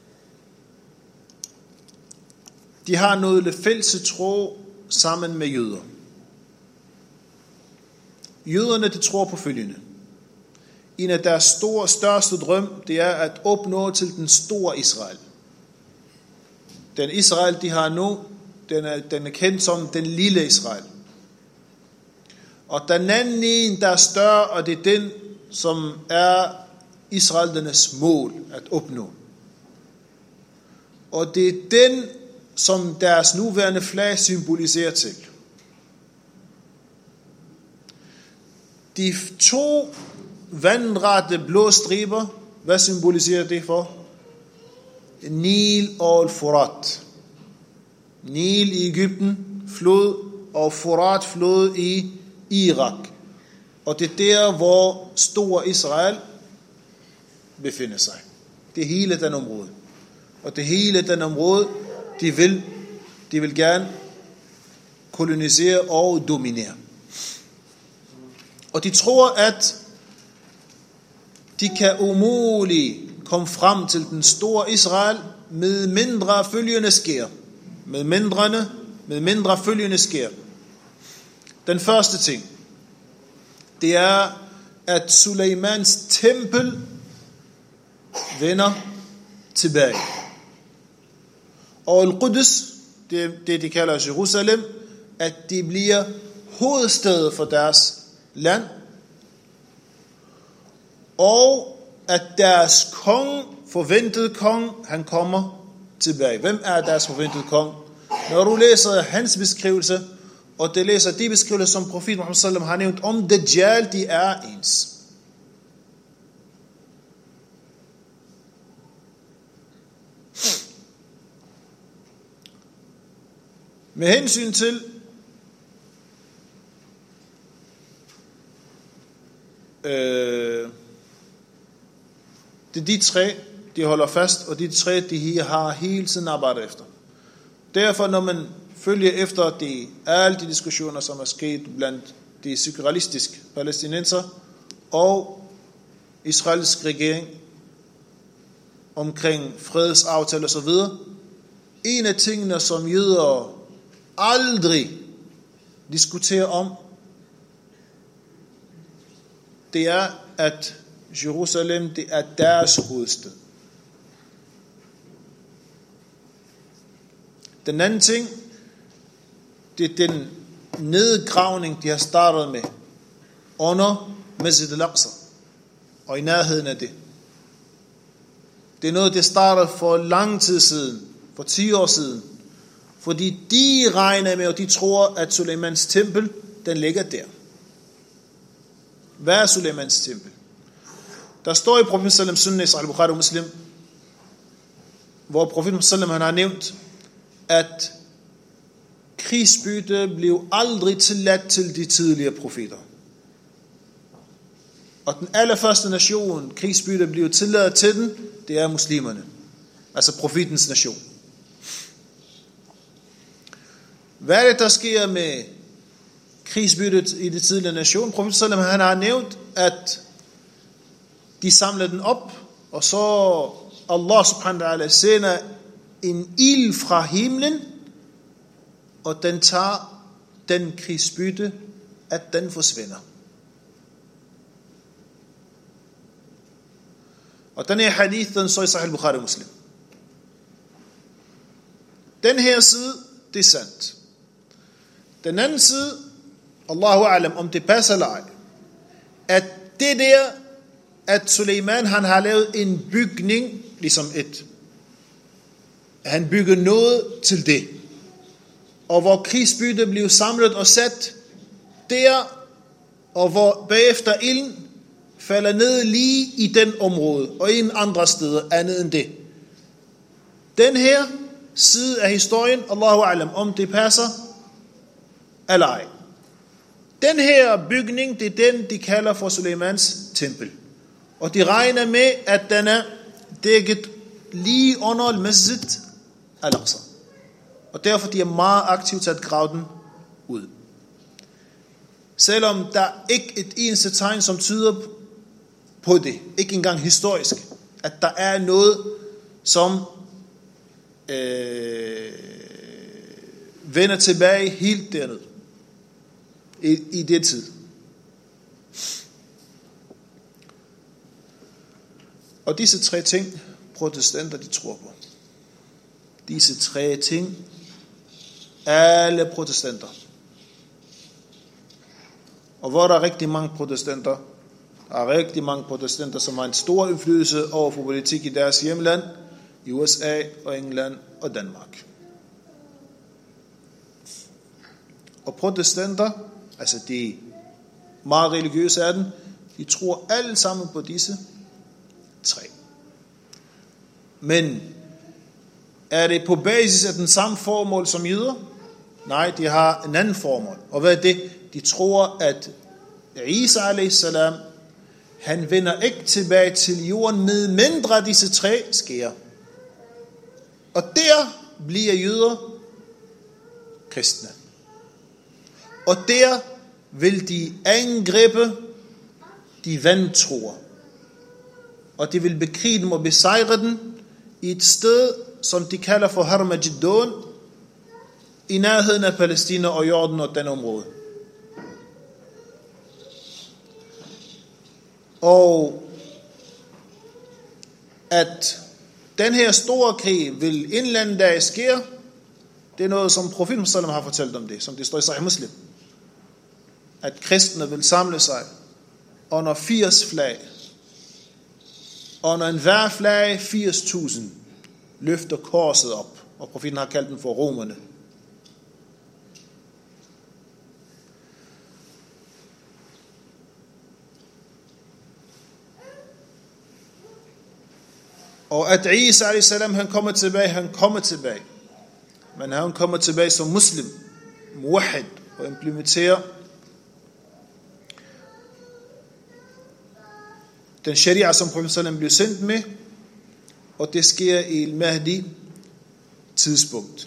de har noget fælles tro sammen med jøder. Jøderne, de tror på følgende. En af deres store, største drøm, det er at opnå til den store Israel. Den Israel, de har nu, den er, den er kendt som den lille Israel. Og den anden en, der er større, og det er den, som er israeldernes mål at opnå. Og det er den, som deres nuværende flag symboliserer til. De to vandrette blå striber, hvad symboliserer det for? Nil og Furat. Nil i Egypten, flod, og Furat flod i Irak. Og det er der, hvor store Israel befinder sig. Det hele den område. Og det hele den område, de vil, de vil gerne kolonisere og dominere. Og de tror, at de kan umuligt komme frem til den store Israel, med mindre følgende sker. Med mindre, med mindre følgende sker. Den første ting, det er, at Suleimans tempel vender tilbage. Og Al-Quds, det, det de kalder Jerusalem, at det bliver hovedstedet for deres land, og at deres kong, forventede kong, han kommer tilbage. Hvem er deres forventede kong? Når du læser hans beskrivelse, og det læser de beskrivelser, som profeten Muhammad sallam har nævnt om Dajjal, de er ens. Med hensyn til øh, det er de tre, de holder fast, og de tre, de har hele tiden arbejdet efter. Derfor, når man følger efter de, alle de diskussioner, som er sket blandt de sekularistiske palæstinenser og israelsk regering omkring fredsaftale og så videre, en af tingene, som jøder aldrig diskuterer om, det er, at Jerusalem, det er deres hovedstad. Den anden ting, det er den nedgravning, de har startet med under Masjid al-Aqsa, og i nærheden af det. Det er noget, det starter for lang tid siden, for ti år siden, fordi de regner med, og de tror, at Suleimans tempel, den ligger der. Hvad er Suleimans tempel? Der står i profeten sallam sunnah i Sahih Bukhari og Muslim, hvor profeten sallam han har nævnt, at krigsbytte blev aldrig tilladt til de tidligere profeter. Og den allerførste nation, krigsbytte blev tilladt til den, det er muslimerne. Altså profetens nation. Hvad er det, der sker med krigsbyttet i det tidligere nation? Profeten sallam han har nævnt, at de samler den op, og så Allah subhanahu wa ta'ala sender en ild fra himlen, og den tager den krigsbytte, at den forsvinder. Og den her hadith, den står i Sahih Bukhari og Muslim. Den her side, det er sandt. Den anden side, Allahu a'lam, om det passer eller ej, at det der, at Suleiman han har lavet en bygning, ligesom et, han bygger noget til det, og hvor krigsbytte blev samlet og sat der, og hvor bagefter ilden falder ned lige i den område, og ingen andre steder andet end det. Den her side af historien, Allahu a'lam, om det passer eller ej. Den her bygning, det er den, de kalder for Suleimans tempel. Og de regner med, at den er dækket lige under al-Masjid al-Aqsa. Og derfor de er meget aktivt til at grave den ud. Selvom der er ikke et eneste tegn, som tyder på det, ikke engang historisk, at der er noget, som øh, vender tilbage helt dernede i, i det tid. Og disse tre ting, protestanter de tror på. Disse tre ting, alle protestanter. Og hvor der er rigtig mange protestanter, der er rigtig mange protestanter, som har en stor indflydelse over for politik i deres hjemland, i U S A og England og Danmark. Og protestanter, altså de meget religiøse af dem, de tror alle sammen på disse tre. Men er det på basis af den samme formål som jøder? Nej, de har en anden formål. Og hvad er det? De tror, at Isa alayhis salam, han vender ikke tilbage til jorden, med mindre disse tre sker. Og der bliver jøder kristne. Og der vil de angribe de vantroer. Og de vil bekrige dem og besejre dem i et sted, som de kalder for Harmageddon, i nærheden af Palæstina og Jordan og den område. Og at den her store krig vil en eller anden dag ske, det er noget, som profeten sallam har fortalt om det, som det står i Sahih Muslim. At kristne vil samle sig under firs flag. Under enhver flag firs tusind løfter korset op. Og profeten har kaldt den for romerne. Og at Isa alayhis salam, han kommer tilbage, han kommer tilbage. Men han kommer tilbage som muslim, muwahhid, og implementerer den sharia, som profeten sallam blev sendt med, og det sker i al-Mahdi tidspunkt.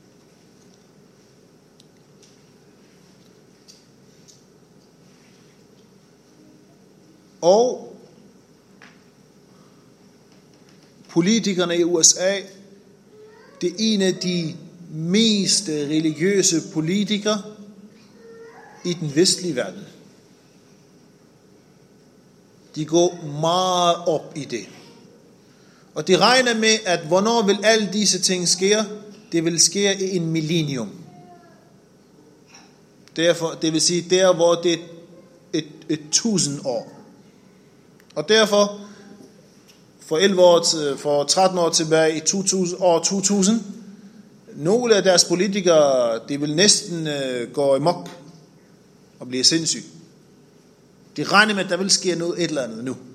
Og politikerne i U S A, det er en af de mest religiøse politikere i den vestlige verden. De går meget op i det. Og de regner med, at hvornår vil alle disse ting ske? Det vil ske i en millennium. Derfor, det vil sige, der hvor det et, et tusind år. Og derfor, for, elleve år, for tretten år tilbage i to tusind, år to tusind, nogle af deres politikere, de vil næsten øh, gå amok og blive sindssyge. De regner med, at der vil ske noget et eller andet nu.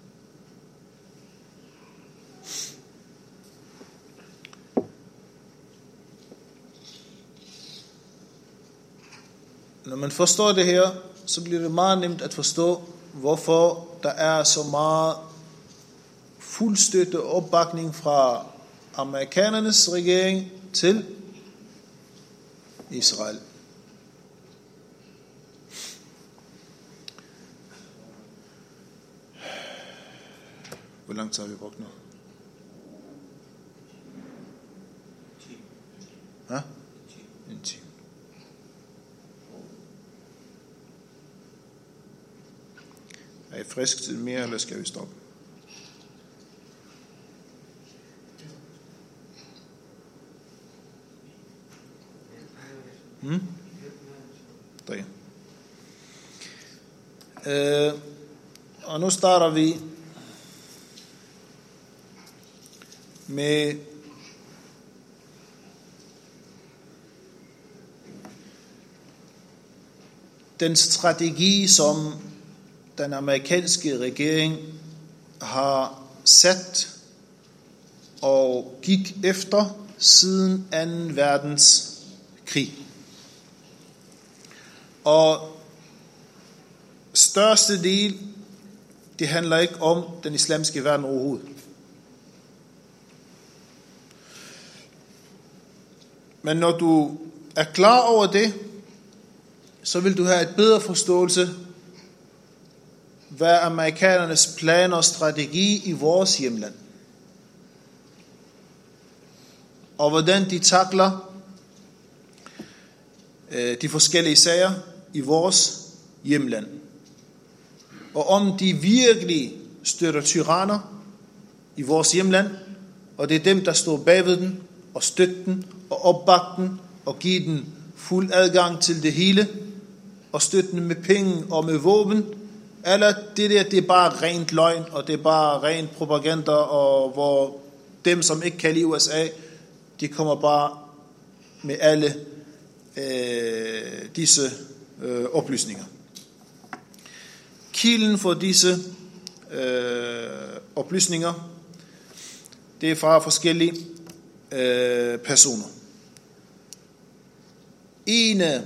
Når man forstår det her, så bliver det meget nemt at forstå, hvorfor der er så meget fuldstøtte opbakning fra amerikanernes regering til Israel. Hvor lang tid har vi brugt nu? Ja? En time. Er I frisk til mere, eller skal vi stoppe? Hmm? Der. Øh, og nu starter vi med den strategi, som den amerikanske regering har sat og gik efter siden anden verdenskrig. Og største del, det handler ikke om den islamiske verden overhovedet. Men når du er klar over det, så vil du have et bedre forståelse, hvad er amerikanernes plan og strategi i vores hjemland. Og hvordan de takler øh, de forskellige sager i vores hjemland. Og om de virkelig støtter tyranner i vores hjemland, og det er dem, der står bagved den, og støtter den, og opbakker den, og giver den fuld adgang til det hele, og støtter den med penge og med våben, eller det der, det er bare rent løgn, og det er bare rent propaganda, og hvor dem, som ikke kan lide U S A, de kommer bare med alle øh, disse øh, oplysninger. Kilden for disse øh, oplysninger, det er fra forskellige øh, personer. Ene,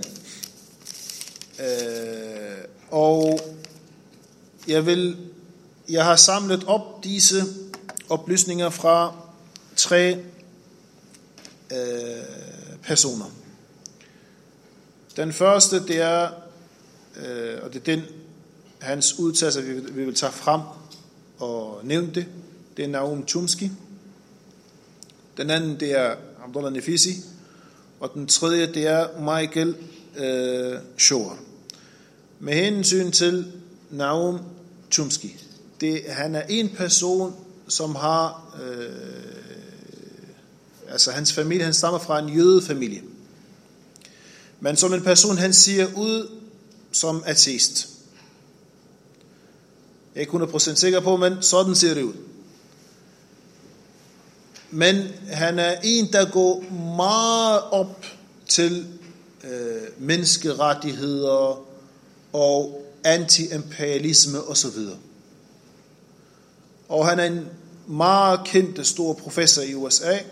øh, og jeg vil, jeg har samlet op disse oplysninger fra tre øh, personer. Den første, det er, øh, og det er den, hans udtalelse, vi, vi vil tage frem og nævne det, det er Noam Chomsky. Den anden, det er Abdullah Nefisi. Og den tredje, det er Michael øh, Schor. Med hensyn til Noam Chomsky. Det, han er en person, som har, øh, altså hans familie, han stammer fra en jødefamilie. Men som en person, han siger ud som ateist. Jeg er ikke hundrede procent sikker på, men sådan ser det ud. Men han er en, der går meget op til øh, menneskerettigheder og anti-imperialisme osv. Og han er en meget kendt stor professor i U S A.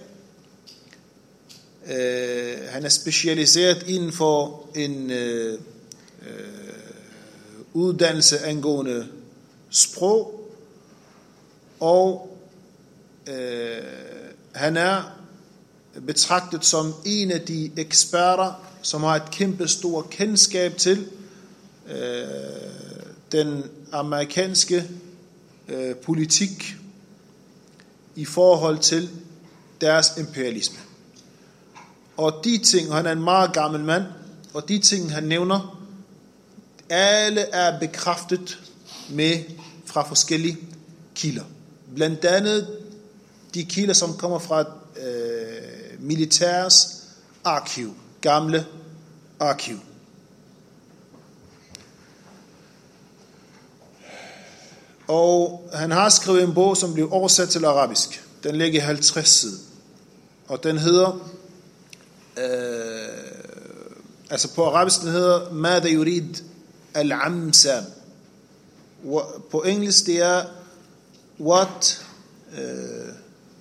Øh, han er specialiseret inden for en øh, øh, uddannelse angående sprog, og øh, han er betragtet som en af de eksperter, som har et kæmpe stort kendskab til øh, den amerikanske øh, politik i forhold til deres imperialisme. Og de ting, og han er en meget gammel mand, og de ting, han nævner, alle er bekræftet med fra forskellige kilder. Blandt andet de kilder, som kommer fra øh, militærs arkiv, gamle arkiv. Og han har skrevet en bog, som blev oversat til arabisk. Den ligger halvtreds sider. Og den hedder, øh, altså på arabisk, den hedder Mada yurid al-amsam. På engelsk det er What øh,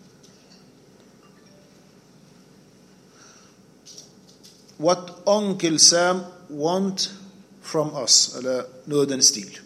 What Uncle Sam want from us, eller noget af den stil.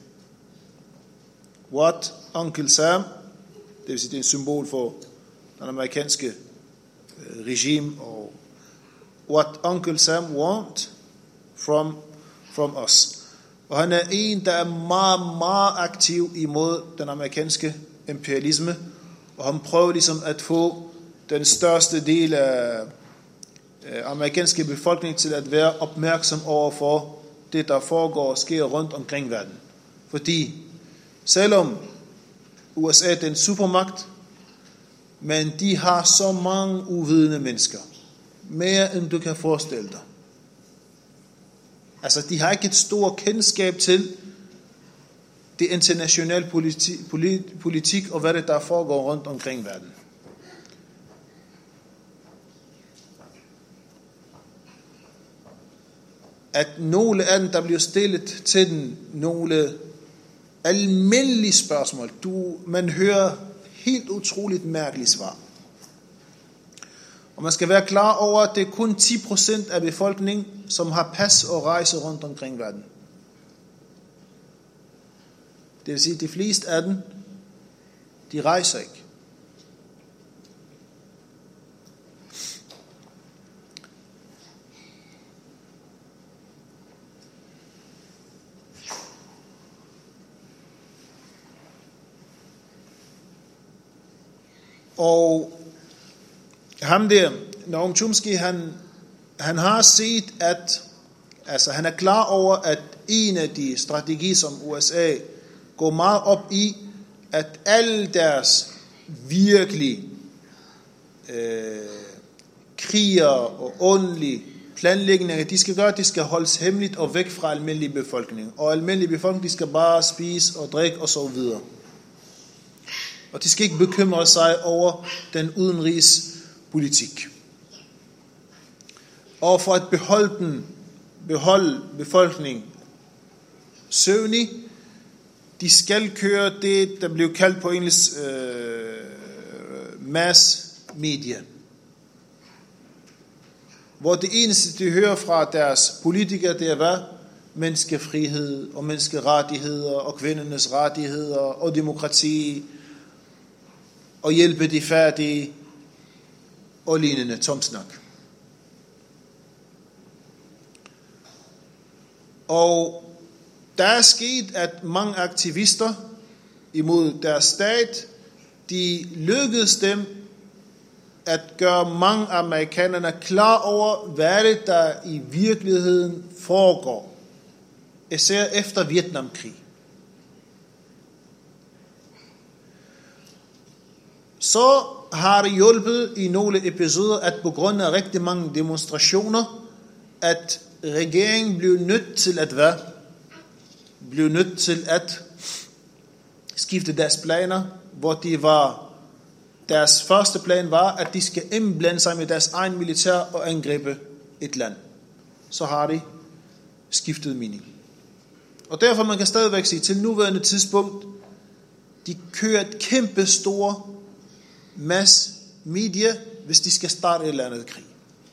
What Uncle Sam, det vil sige, det er en symbol for den amerikanske øh, regime, og what Uncle Sam want from, from us. Og han er en, der er meget, meget aktiv imod den amerikanske imperialisme, og han prøver ligesom at få den største del af øh, amerikanske befolkning til at være opmærksom over for det, der foregår og sker rundt omkring verden. Fordi selvom U S A er en supermagt, men de har så mange uvidende mennesker. Mere end du kan forestille dig. Altså, de har ikke et stort kendskab til det internationale politi- politi- politik og hvad det der foregår rundt omkring verden. At nogle af dem, der bliver stillet til den, nogle almindelige spørgsmål, du, man hører helt utroligt mærkelige svar. Og man skal være klar over, at det er kun ti procent af befolkningen, som har pas og rejser rundt omkring verden. Det vil sige, at de fleste af dem, de rejser ikke. Og ham der, Noam Chomsky, han, han har set, at altså, han er klar over, at en af de strategier, som U S A går meget op i, at alle deres virkelig øh, kriger og åndelige planlægninger, de skal gøre, at de skal holdes hemmeligt og væk fra almindelig befolkning. Og almindelig befolkning, de skal bare spise og drikke og så videre. Og de skal ikke bekymre sig over den udenrigspolitik. Og for at beholde den, beholde befolkningen søvnig, de skal køre det, der blev kaldt på engelsk øh, mass media. Hvor det eneste, de hører fra deres politikere, det er hvad? Menneskefrihed og menneskerettigheder og kvindernes rettigheder og demokrati og hjælpe de fattige og lignende tomsnak. Og der er sket, at mange aktivister imod deres stat, de lykkedes dem at gøre mange amerikanerne klar over, hvad det der i virkeligheden foregår. Især efter Vietnamkrig. Så har det hjulpet i nogle episoder, at på grund af rigtig mange demonstrationer, at regeringen blev nødt til at hvad? Blev nødt til at skifte deres planer, hvor de var, deres første plan var, at de skal indblande sig med deres egen militær og angribe et land. Så har de skiftet mening. Og derfor man kan stadigvæk sige, til nuværende tidspunkt, de kører et kæmpe store mass media, hvis de skal starte et eller andet krig.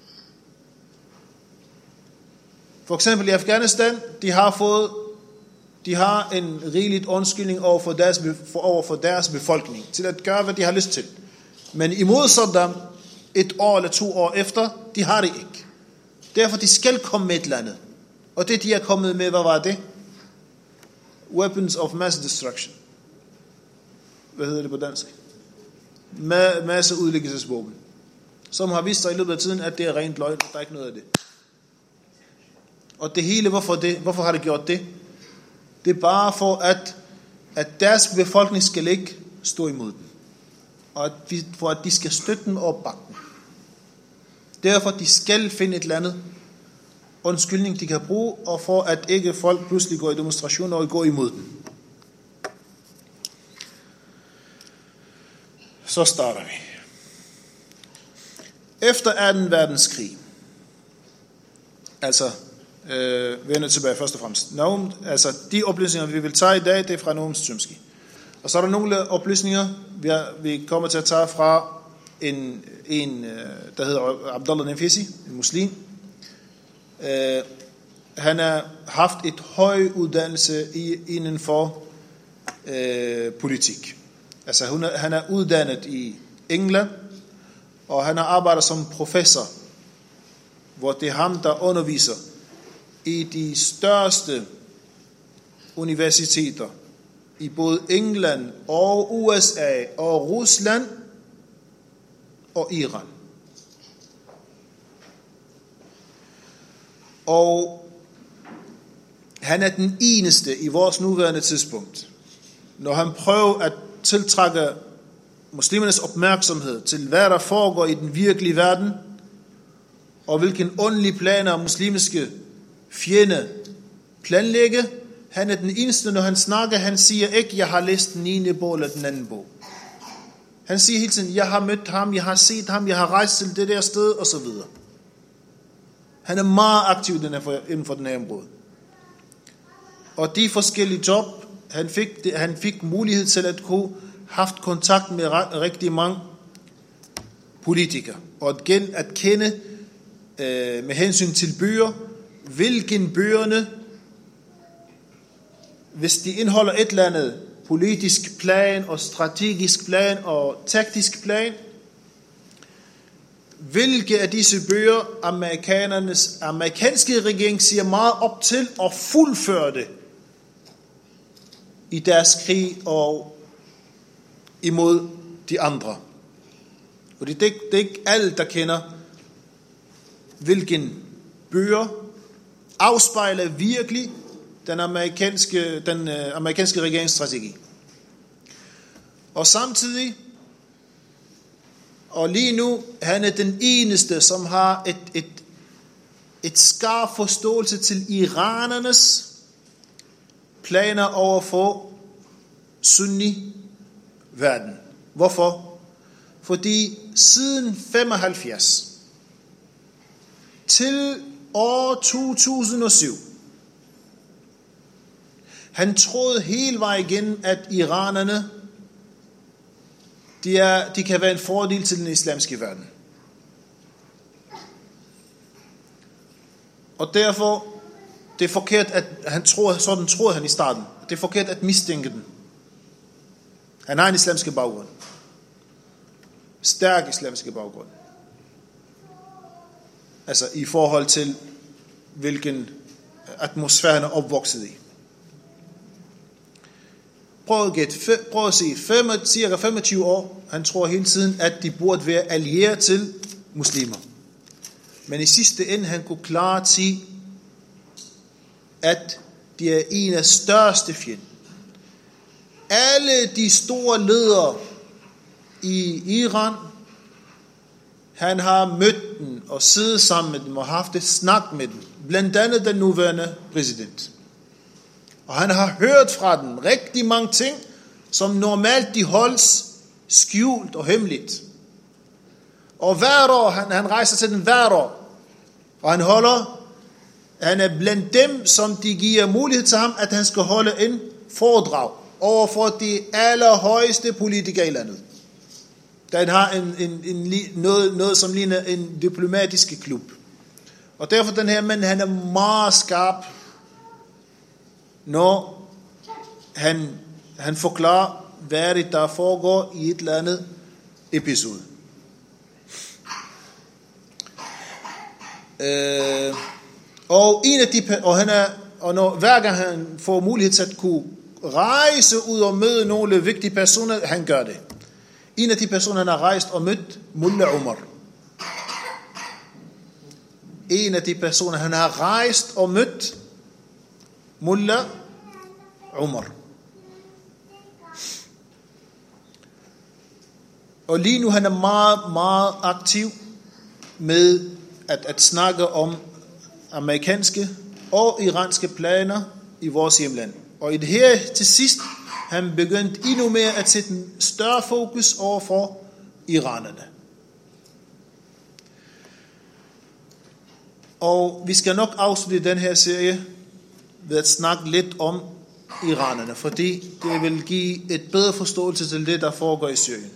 For eksempel i Afghanistan, de har fået, de har en rigeligt undskyldning over for deres, for, over for deres befolkning, til at gøre, hvad de har lyst til. Men imod Saddam, et år eller to år efter, de har det ikke. Derfor de skal komme med et eller andet. Og det de er kommet med, hvad var det? Weapons of mass destruction. Hvad hedder det på dansk? Ma- masseudlæggelsesvåben. Som har vist sig i løbet af tiden, at det er rent løgn, og der er ikke noget af det. Og det hele, hvorfor det? Hvorfor har det gjort det? Det er bare for, at, at deres befolkning skal ikke stå imod den. Og at vi, for at de skal støtte den og bakke den. Derfor de skal finde et eller andet undskyldning, de kan bruge, og for at ikke folk pludselig går i demonstrationer og går imod den. Så starter vi. Efter anden verdenskrig, altså øh, vender tilbage først og fremmest. Naum, altså de oplysninger, vi vil tage i dag, det er fra Noam Chomsky. Og så er der nogle oplysninger, vi, er, vi kommer til at tage fra en, en der hedder Abdullah Nefisi, en muslim. Øh, han har haft et høj uddannelse i, inden for øh, politik. Altså hun er, han er uddannet i England, og han har arbejdet som professor, hvor det er ham, der underviser i de største universiteter i både England og U S A og Rusland og Iran. Og han er den eneste i vores nuværende tidspunkt, når han prøver at tiltrække muslimernes opmærksomhed til, hvad der foregår i den virkelige verden, og hvilken åndelige planer muslimske fjende planlægge. Han er den eneste, når han snakker, han siger ikke, jeg har læst den ene bog eller den anden bog. Han siger hele tiden, jeg har mødt ham, jeg har set ham, jeg har rejst til det der sted, og så videre. Han er meget aktiv inden for den her område. Og de forskellige job, han fik, han fik mulighed til at kunne haft kontakt med rigtig mange politikere, og at kende øh, med hensyn til bøger, hvilken bøgerne, hvis de indeholder et eller andet politisk plan og strategisk plan og taktisk plan, hvilke af disse bøger amerikanernes amerikanske regering siger meget op til og fuldfører det i deres krig og imod de andre. Og det er ikke, det er ikke alle, der kender, hvilken bøger afspejler virkelig den amerikanske, den uh, amerikanske regeringsstrategi. Og samtidig, og lige nu, han er den eneste, som har et, et, et skarp forståelse til iranernes planer overfor sunni verden. Hvorfor? Fordi siden femoghalvfjerds til år to tusind og syv, han troede hele vejen igennem, at iranerne, de, er, de kan være en fordel til den islamiske verden. Og derfor, det er forkert, at han tror, sådan troede han i starten. Det er forkert at mistænke den. Han har en islamisk baggrund. Stærk islamisk baggrund. Altså i forhold til, hvilken atmosfære han er opvokset i. Prøv at gætte, prøv at se, cirka femogtyve år, han tror hele tiden, at de burde være allieret til muslimer. Men i sidste ende, han kunne klare til, at de er en af største fjender. Alle de store ledere i Iran, han har mødt dem og siddet sammen med dem og haft et snak med dem. Blandt andet den nuværende præsident. Og han har hørt fra dem rigtig mange ting, som normalt de holdes skjult og hemmeligt. Og hvert år, han, han rejser til den hvert år, og han holder, han er blandt dem, som de giver mulighed til ham, at han skal holde en foredrag overfor de allerhøjeste politikere i landet. Den har en, en, en, noget, noget, som ligner en diplomatisk klub. Og derfor den her mand, han er meget skarp, når han, han forklarer, hvad det der foregår i et eller andet episode. Øh, og en af de, og han er, og når hver gang han får mulighed til at kunne rejse ud og møde nogle vigtige personer, han gør det. En af de personer, han har rejst og mødt, Mullah Omar. En af de personer, han har rejst og mødt, Mullah Omar. Og lige nu han er meget, meget aktiv med at, at snakke om amerikanske og iranske planer i vores hjemland. Og i det her til sidst, han begyndte endnu mere at sætte en større fokus over for iranerne. Og vi skal nok afslutte den her serie ved at snakke lidt om iranerne, fordi det vil give et bedre forståelse til det, der foregår i Syrien.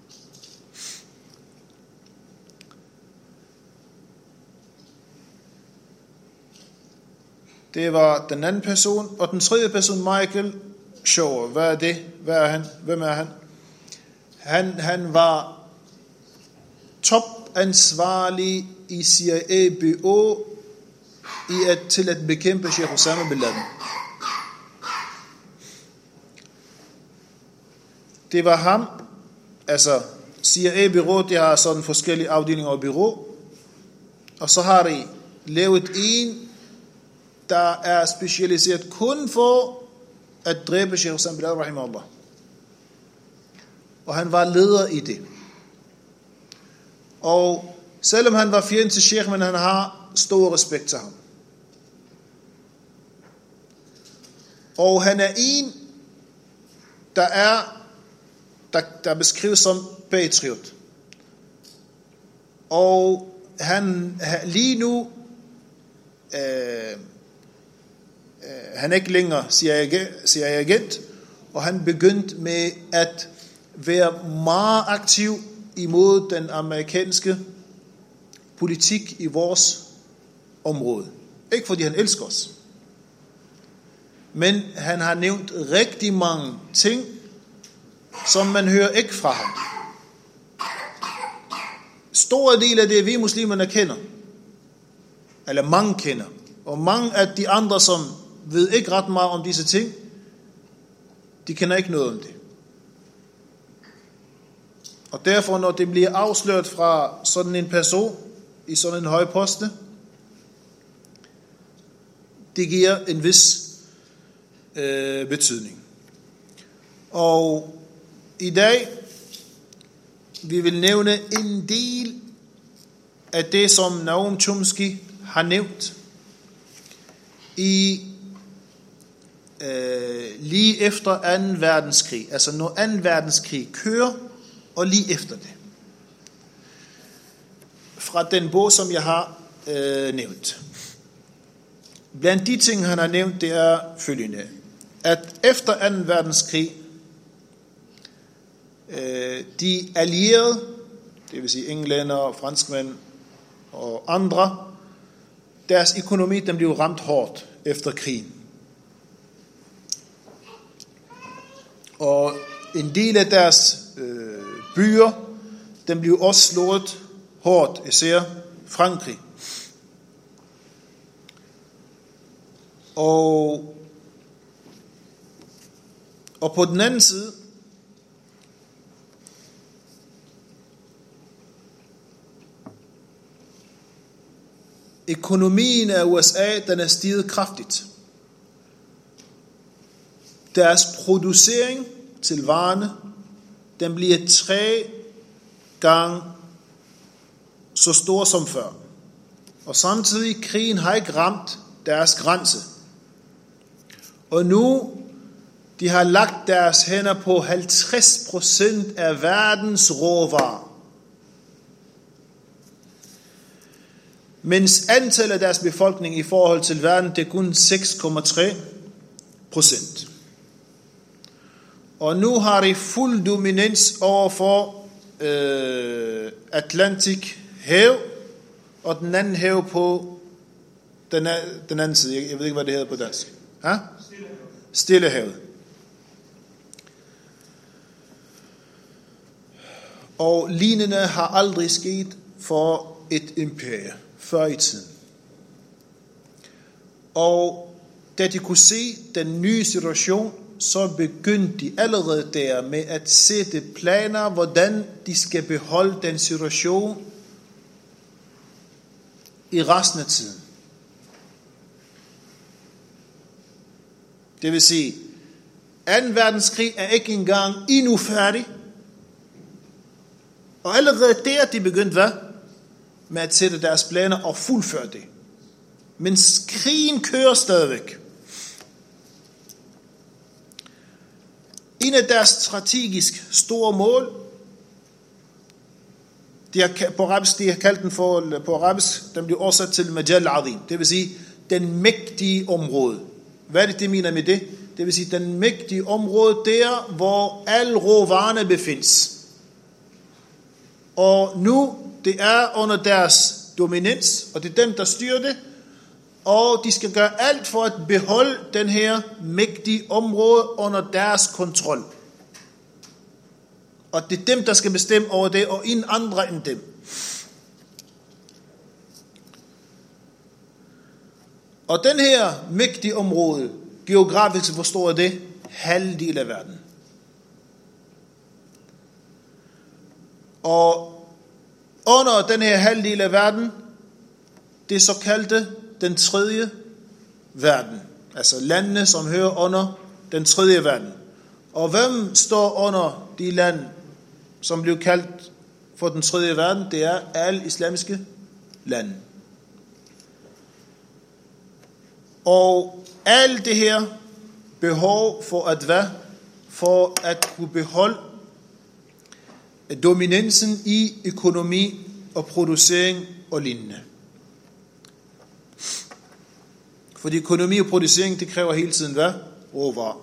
Det var den anden person, og den tredje person, Michael Schorr. Hvad er det? Hvad er han? Hvem er han? Han, han var topansvarlig i C I A-bureau i at, til at bekæmpe Sheikh Osama bin Laden. Det var ham, altså C I A-bureau, det har sådan forskellige afdelinger af bureau, og så har de lavet en, der er specialiseret kun for at dræbe Sheikh Osama bin Laden, rahimahullah. Og han var leder i det. Og selvom han var fjende til Sheikh, men han har stor respekt til ham. Og han er en, der er, der, der beskrives som patriot. Og han lige nu, øh, øh, han er ikke længere C I A-agent, og han begyndte med at være meget aktiv imod den amerikanske politik i vores område. Ikke fordi han elsker os, men han har nævnt rigtig mange ting, som man hører ikke fra ham. Store del af det, vi muslimerne kender, eller mange kender, og mange af de andre, som ved ikke ret meget om disse ting, de kender ikke noget om det. Og derfor, når det bliver afsløret fra sådan en person i sådan en høj poste, det giver en vis øh, betydning. Og i dag, vi vil nævne en del af det, som Noam Chomsky har nævnt i øh, lige efter anden verdenskrig. Altså når anden verdenskrig kører, og lige efter det. Fra den bog, som jeg har øh, nævnt. Blandt de ting, han har nævnt, det er følgende. At efter anden verdenskrig, øh, de allierede, det vil sige englænder, franskmænd og andre, deres økonomi, den blev ramt hårdt efter krigen. Og en del af deres øh, byer, den blev også slået hårdt, især Frankrig. Og, og på den anden side, økonomien af U S A, den er steget kraftigt. Deres producering til varerne, den bliver tre gange så stor som før. Og samtidig, krigen har ikke ramt deres grænse. Og nu, de har lagt deres hænder på halvtreds procent af verdens råvarer. Mens antallet af deres befolkning i forhold til verden, det er kun seks komma tre procent. Og nu har de fuld dominans over for øh, Atlantic hav, og den anden hav på den, den anden side. Jeg, jeg ved ikke, hvad det hedder på dansk. Ha? Stillehavet. Og lignende har aldrig sket for et imperie før i tiden. Og da de kunne se den nye situation, så begyndte de allerede der med at sætte planer, hvordan de skal beholde den situation i resten af tiden. Det vil sige, anden verdenskrig er ikke engang endnu færdig. Og allerede der, de begyndte hvad? Med at sætte deres planer og fuldføre det. Men krigen kører stadigvæk. En af deres strategisk store mål, De har, på arabisk, de har kaldt den for, på arabisk, den bliver oversat til Majal Azim. Det vil sige, den mægtige område. Hvad er det, det mener med det? Det vil sige, den mægtige område der, hvor alle råvarerne befindes. Og nu, det er under deres dominans, og det er dem, der styrer det, og de skal gøre alt for at beholde den her mægtige område under deres kontrol. Og det er dem, der skal bestemme over det, og ingen andre end dem. Og den her mægtige område, geografisk, hvor stor er det? Halvdel af verden. Og under den her halvdel af verden, det såkaldte den tredje verden. Altså landene, som hører under den tredje verden. Og hvem står under de lande, som blev kaldt for den tredje verden? Det er alle islamiske lande. Og alt det her behov for at hvad? For at kunne beholde dominansen i økonomi og producering og lignende. Fordi økonomi og producering, det kræver hele tiden hvad? Råvarer.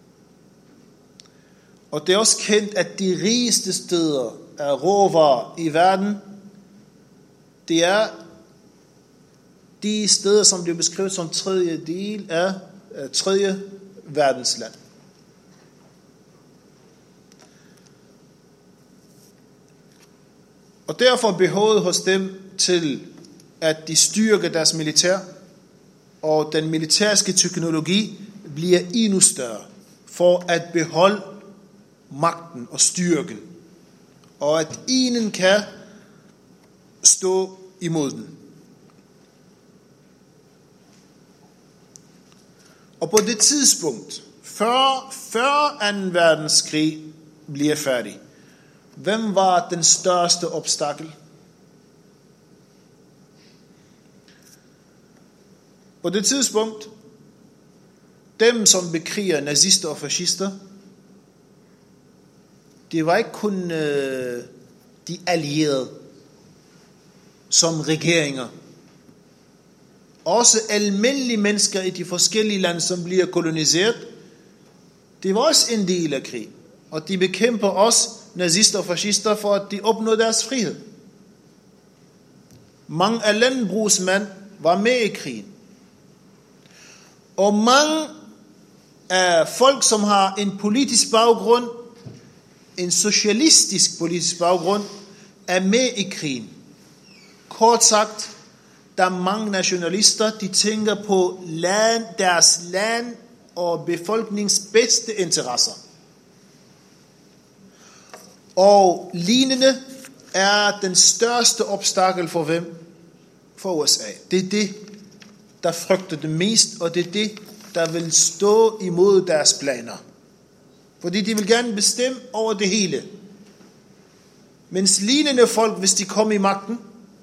Og det er også kendt, at de rigeste steder af råvarer i verden, det er de steder, som bliver beskrevet som tredje del af tredje verdensland. Og derfor behovet hos dem til, at de styrker deres militær, og den militærske teknologi bliver endnu større, for at beholde magten og styrken, og at ingen kan stå imod den. Og på det tidspunkt, før, før anden verdenskrig bliver færdig, hvem var den største obstakel? På det tidspunkt, dem som bekriger nazister og fascister, det var ikke kun øh, de allierede som regeringer. Også almindelige mennesker i de forskellige lande, som bliver koloniseret, det var også en del af krig. Og de bekæmper også nazister og fascister for at de opnår deres frihed. Mange af landbrugsmænd var med i krigen. Og mange af folk, som har en politisk baggrund, en socialistisk politisk baggrund, er med i krigen. Kort sagt, der er mange nationalister, de tænker på land, deres land og befolkningens bedste interesser. Og lignende er den største obstakel for hvem? For U S A. Det er det, der frygter det mest, og det er det, der vil stå imod deres planer. Fordi de vil gerne bestemme over det hele. Mens lignende folk, hvis de kommer i magten,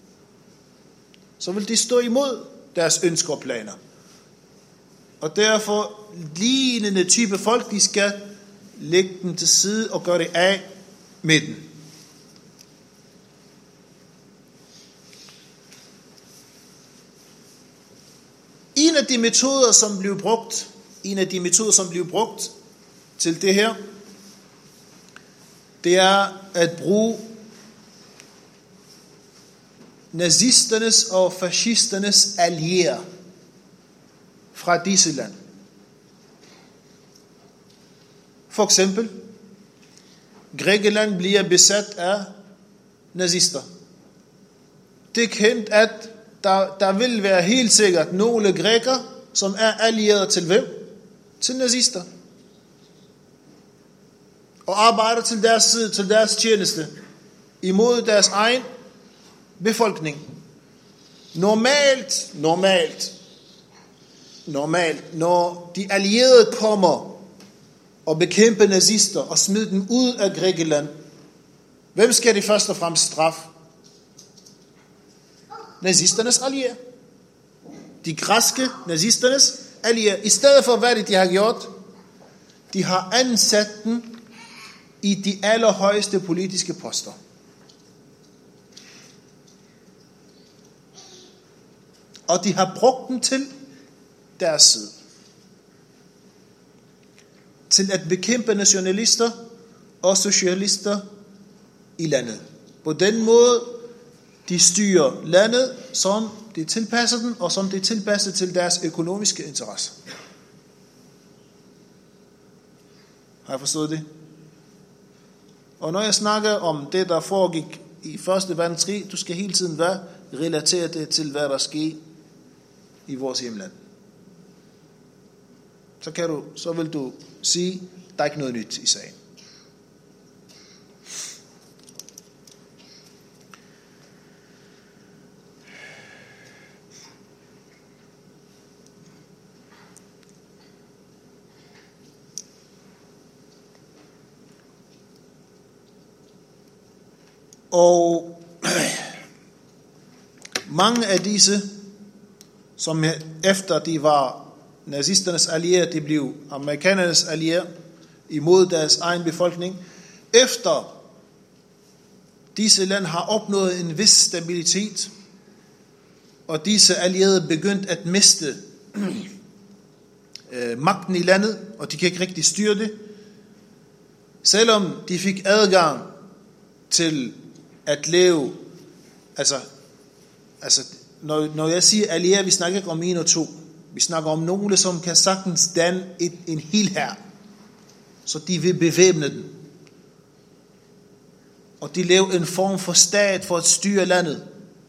så vil de stå imod deres ønsker og planer. Og derfor lignende type folk, de skal lægge dem til side og gøre det af med den. En af de metoder, som blev brugt, en af de metoder, som blev brugt til det her, det er at bruge nazisternes og fascisternes allierer fra disse land. For eksempel, Grækenland bliver besat af nazister. Det er kendt, at der, der vil være helt sikkert nogle grækere, som er allierede til hvem? Til nazister. Og arbejder til deres side, til deres tjeneste, imod deres egen befolkning. Normalt, normalt, normalt, når de allierede kommer og bekæmper nazister og smider dem ud af Grækenland, hvem skal de først og fremmest straffe? Nazisternes allierede. De græske nazisternes allierede. I stedet for hvad de har gjort, de har ansat dem i de allerhøjeste politiske poster. og de har brugt den til deres side. Til at bekæmpe nationalister og socialister i landet. På den måde, de styrer landet, som de tilpasser den, og som de tilpasser til deres økonomiske interesser. Har jeg forstået det? Og når jeg snakker om det, der foregik i første verdenskrig, du skal hele tiden være relateret det til, hvad der sker i vores hjemland. Så, kan du, så vil du sige, der er ikke noget nyt i sagen. Og mange af disse, som efter de var nazisternes allierede, de blev amerikanernes allierede imod deres egen befolkning, efter disse lande har opnået en vis stabilitet, og disse allierede begyndt at miste øh, magten i landet, og de kan ikke rigtig styre det, selvom de fik adgang til at leve, altså, altså når, når jeg siger allierede, vi snakker ikke om en og to, vi snakker om nogle, som kan sagtens danne et, en hel hær, så de vil bevæbne den, og de lever en form for stat for at styre landet.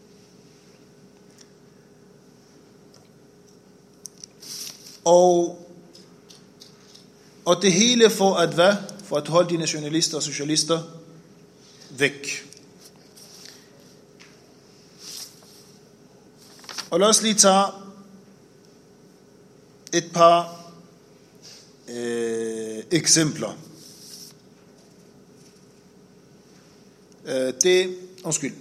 Og, og det hele for at hvad? For at holde de nationalister og socialister væk. Og lad os lige tage et par øh, eksempler. Øh, det, undskyld.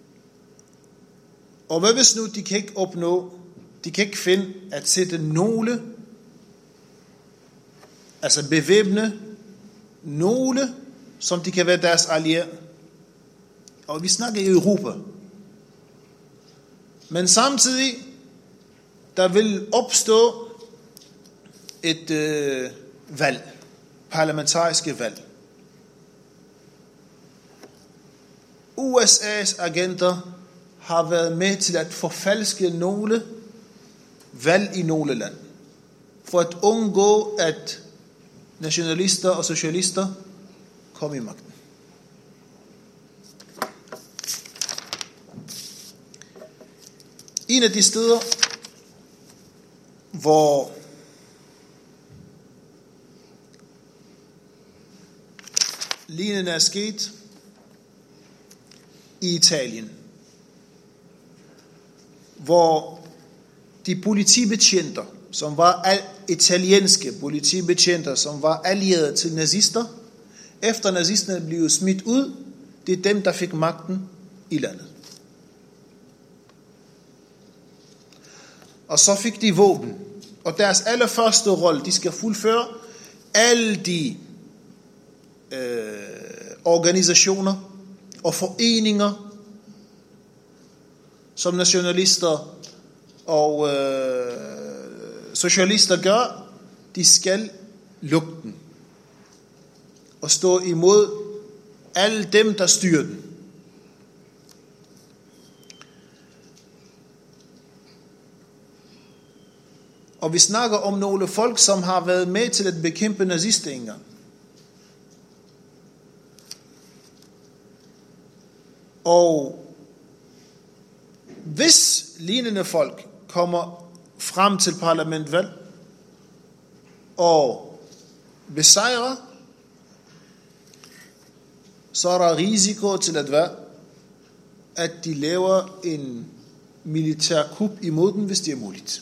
Og hvad hvis nu de kan ikke opnå, de kan ikke finde at sætte nogle, altså bevæbne nogle, som de kan være deres allierede. Og vi snakker i Europa. Men samtidig, der vil opstå et øh, valg, parlamentariske valg. U S A's agenter har været med til at forfalske nogle valg i nogle lande, for at undgå, at nationalister og socialister kommer i magten. En af de steder, hvor lignende er sket, i Italien, hvor de politibetjenter, som var italienske politibetjenter, som var allierede til nazister, efter nazisterne blev smidt ud, det er dem, der fik magten i landet. Og så fik de våben, og deres allerførste rolle, de skal fuldføre alle de øh, organisationer og foreninger, som nationalister og øh, socialister gør, de skal lukke den og stå imod alle dem, der styrer den. Og vi snakker om nogle folk, som har været med til at bekæmpe nazister engang. Og hvis lignende folk kommer frem til parlamentvalg og besejrer, så er der risiko til at være, at de laver en militær kup imod den, hvis det er muligt.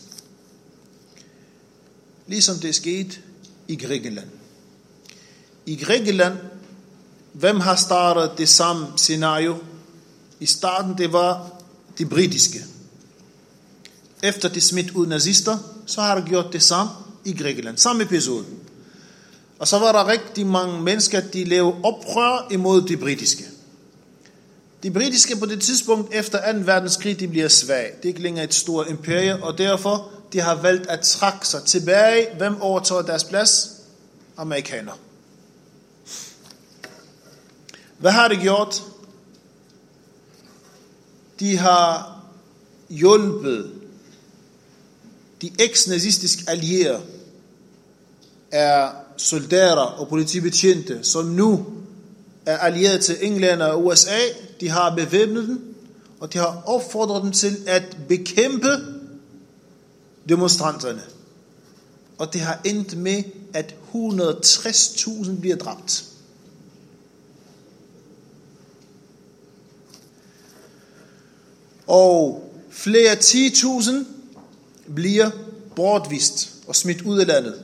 Ligesom det er sket i Grækenland. I Grækenland, hvem har startet det samme scenario? I starten, det var de britiske. Efter de smidt ud nazister, så har de gjort det samme i Grækenland. Samme episode. Og så var der rigtig mange mennesker, de lavede oprør imod de britiske. De britiske på det tidspunkt efter anden verdenskrig, de bliver svage. Det er ikke længere et stort imperie, og derfor de har valgt at trække sig tilbage. Hvem overtager deres plads? Amerikanere. Hvad har de gjort? De har hjulpet de eks-nazistiske allierede er soldater og politibetjente, som nu er allieret til England og U S A. De har bevæbnet dem, og de har opfordret dem til at bekæmpe demonstranterne. Og det har endt med, at et hundrede og tres tusind bliver dræbt. Og flere ti tusind bliver bortvist og smidt ud af landet.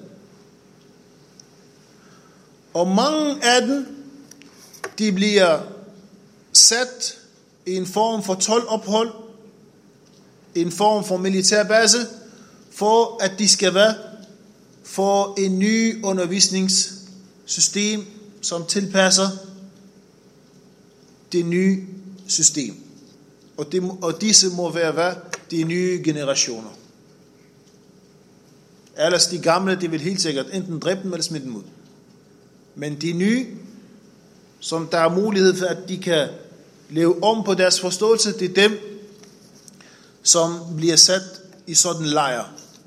Og mange af dem, de bliver sat i en form for toldophold, en form for militærbase, for at de skal være for en ny undervisningssystem, som tilpasser det nye system. Og, det, og disse må være hvad? De nye generationer. Ellers de gamle, de vil helt sikkert enten dræbe dem eller smide dem ud. Men de nye, som der er mulighed for, at de kan leve om på deres forståelse, det er dem, som bliver sat i sådan en lejr.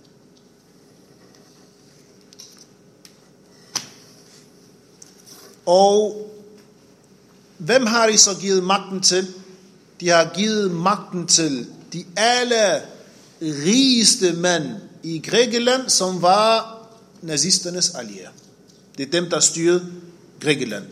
Og hvem har de så givet magten til? De har givet magten til de alle rigeste mænd i Grækenland, som var nazisternes allierede. Det er dem, der styrede Grækenland.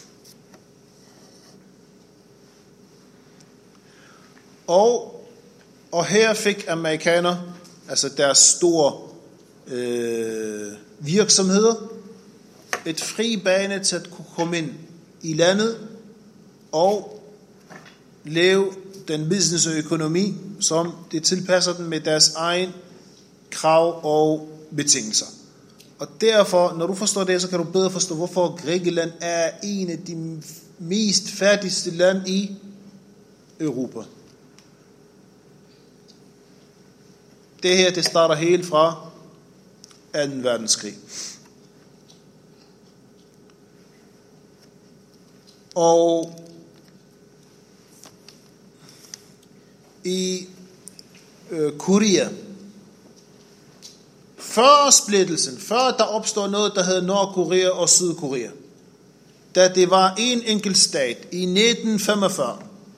Og, og her fik amerikanere, altså deres store øh, virksomheder, et fri bane til at kunne komme ind i landet og leve den business og økonomi, som det tilpasser dem med deres egen krav og betingelser. Og derfor, når du forstår det, så kan du bedre forstå, hvorfor Grækenland er en af de mest fattigste lande i Europa. Det her, det starter helt fra anden verdenskrig. Og i øh, Korea, før splittelsen, før der opstår noget, der hedder Nordkorea og Sydkorea, da det var en enkelt stat i nitten femogfyrre,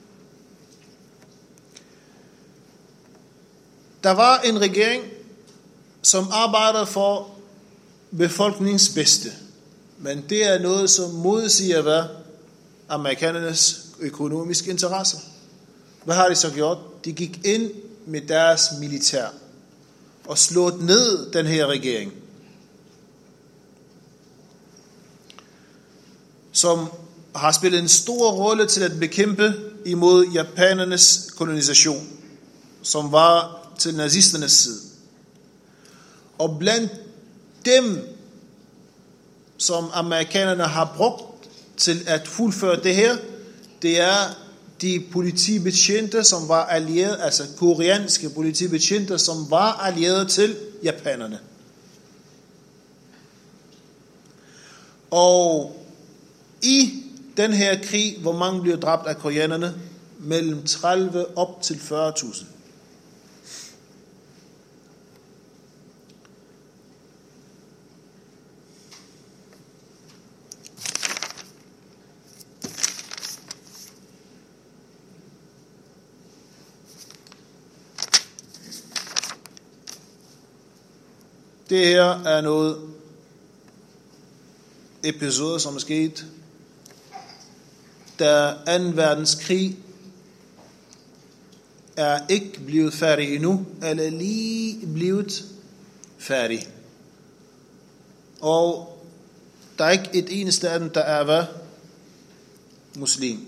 der var en regering, som arbejdede for befolkningens bedste. Men det er noget, som modsiger, hvad amerikanernes økonomiske interesser. Hvad har de så gjort? De gik ind med deres militær og slået ned den her regering, som har spillet en stor rolle til at bekæmpe imod japanernes kolonisation, som var til nazisternes side. Og blandt dem, som amerikanerne har brugt til at fuldføre det her, det er de politibetjente, som var allierede, altså koreanske politibetjente, som var allierede til japanerne. Og i den her krig, hvor mange blev dræbt af koreanerne, mellem tredive op til fyrre tusind. Det her er noget episode, som er sket, da anden verdenskrig er ikke blevet færdig endnu, eller lige blevet færdig. Og der er ikke et eneste af dem, der er hvad? Muslim.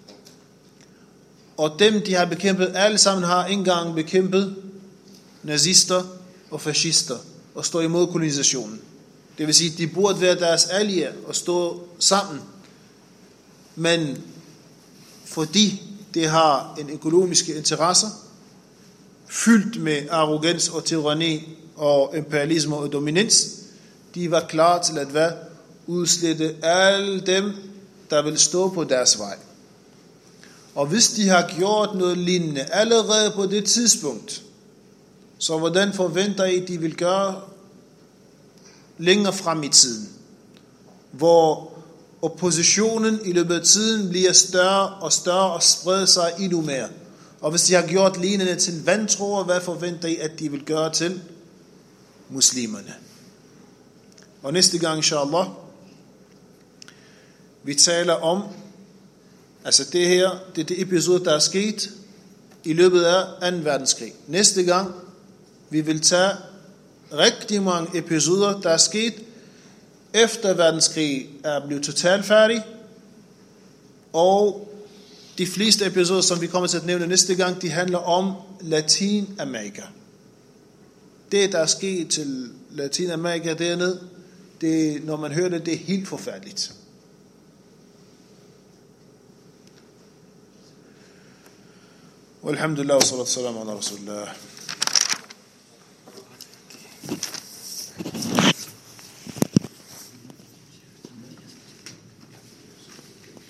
Og dem, de har bekæmpet, alle sammen har engang bekæmpet nazister og fascister og stå imod kolonisationen. Det vil sige, at de burde være deres allierede og stå sammen. Men fordi det har en økonomiske interesser, fyldt med arrogans og tyranni og imperialisme og dominans. De var klar til at hvad? Udslette alle dem, der vil stå på deres vej. Og hvis de har gjort noget lignende allerede på det tidspunkt, så hvordan forventer I, de vil gøre længere frem i tiden, hvor oppositionen i løbet af tiden bliver større og større og spreder sig endnu mere. Og hvis de har gjort lignende til vantroer, hvad forventer I, at de vil gøre til muslimerne? Og næste gang, inshallah, vi taler om, altså det her, det er det episode, der er sket i løbet af anden verdenskrig. Næste gang, vi vil tage rigtig mange episoder, der er sket efter verdenskrig er blevet totalt færdig, og de fleste episoder, som vi kommer til at nævne næste gang, de handler om Latinamerika. Det, der er sket til Latinamerika dernede, det, når man hører det, det er helt forfærdeligt. Walhamdulillah, wa salatu salam ala rasulillah.